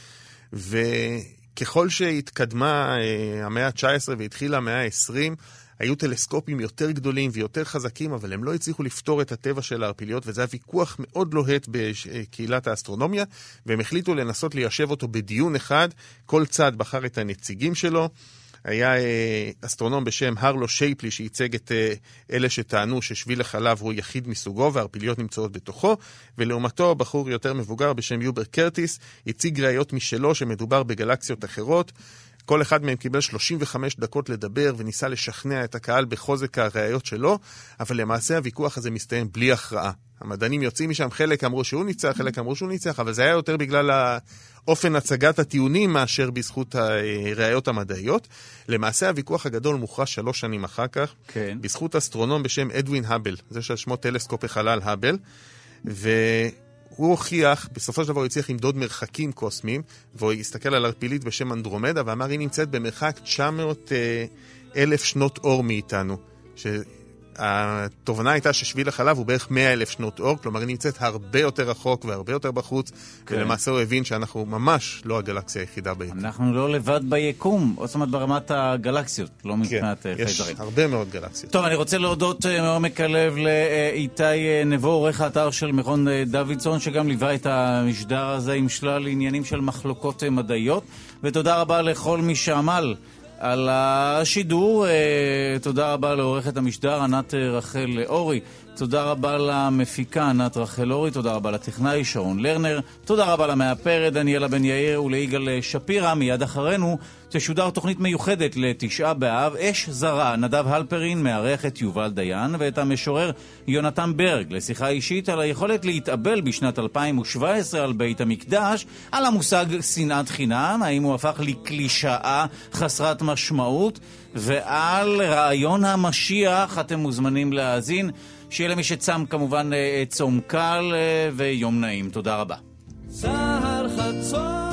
ככל שהתקדמה המאה ה-19 והתחילה המאה ה-20, היו טלסקופים יותר גדולים ויותר חזקים, אבל הם לא הצליחו לפתור את הטבע של הערפיליות, וזה היה ויכוח מאוד לוהט בקהילת האסטרונומיה, והם החליטו לנסות ליישב אותו בדיון אחד, כל צד בחר את הנציגים שלו. היה אסטרונום בשם הרלו שייפלי שייצג את אלה שטענו ששביל החלב הוא יחיד מסוגו והערפיליות נמצאות בתוכו, ולעומתו בחור יותר מבוגר בשם יובר קרטיס הציג ראיות משלו שמדובר בגלקסיות אחרות. כל אחד מהם קיבל 35 דקות לדבר וניסה לשכנע את הקהל בחוזק הראיות שלו, אבל למעשה הוויכוח הזה מסתיים בלי הכרעה. המדענים יוצאים משם, חלק אמרו שהוא ניצח, חלק אמרו שהוא ניצח, אבל זה היה יותר בגלל אופן הצגת הטיעונים מאשר בזכות הראיות המדעיות. למעשה הוויכוח הגדול מוכרע 3 שנים אחר כך, כן. בזכות אסטרונום בשם אדווין האבל, זה ששמו טלסקופ החלל האבל, והוא הוכיח, בסופו של דבר הוא הצליח למדוד מרחקים קוסמיים, והוא הסתכל על ערפילית בשם אנדרומדה, ואמר היא נמצאת במרחק 900,000 שנות אור מאיתנו, התובנה הייתה ששביל החלב הוא בערך 100,000 שנות אור, כלומר היא נמצאת הרבה יותר רחוק והרבה יותר בחוץ, ולמעשה הוא הבין שאנחנו ממש לא הגלקסיה היחידה ביקום. אנחנו לא לבד ביקום, זאת אומרת ברמת הגלקסיות, לא מבחינת חייזרים. יש הרבה מאוד גלקסיות. טוב, אני רוצה להודות מעומק הלב לאיתי נבו, עורך האתר של מכון דוידסון, שגם ליווה את המשדר הזה עם שלל עניינים של מחלוקות מדעיות, ותודה רבה לכל מי שעמל על השידור. תודה רבה לעורכת המשדר ענת רחל אורי, תודה רבה למפיקה ענת רחלורי, תודה רבה לטכנאי שרון לרנר, תודה רבה למאפרת דניאלה בן יאיר וליגאל שפירא. מיד אחרינו תשודר תוכנית מיוחדת לתשעה באב, אש זרה. נדב הלפרין מארח את יובל דיין ואת המשורר יונתן ברג לשיחה אישית על היכולת להתאבל בשנת 2017 על בית המקדש, על המושג שנאת חינם, האם הוא הפך לקלישאה חסרת משמעות, ועל רעיון המשיח. אתם מוזמנים להאזין. שיהיה למי שצם כמובן צום קל ויום נעים. תודה רבה. סהר חצות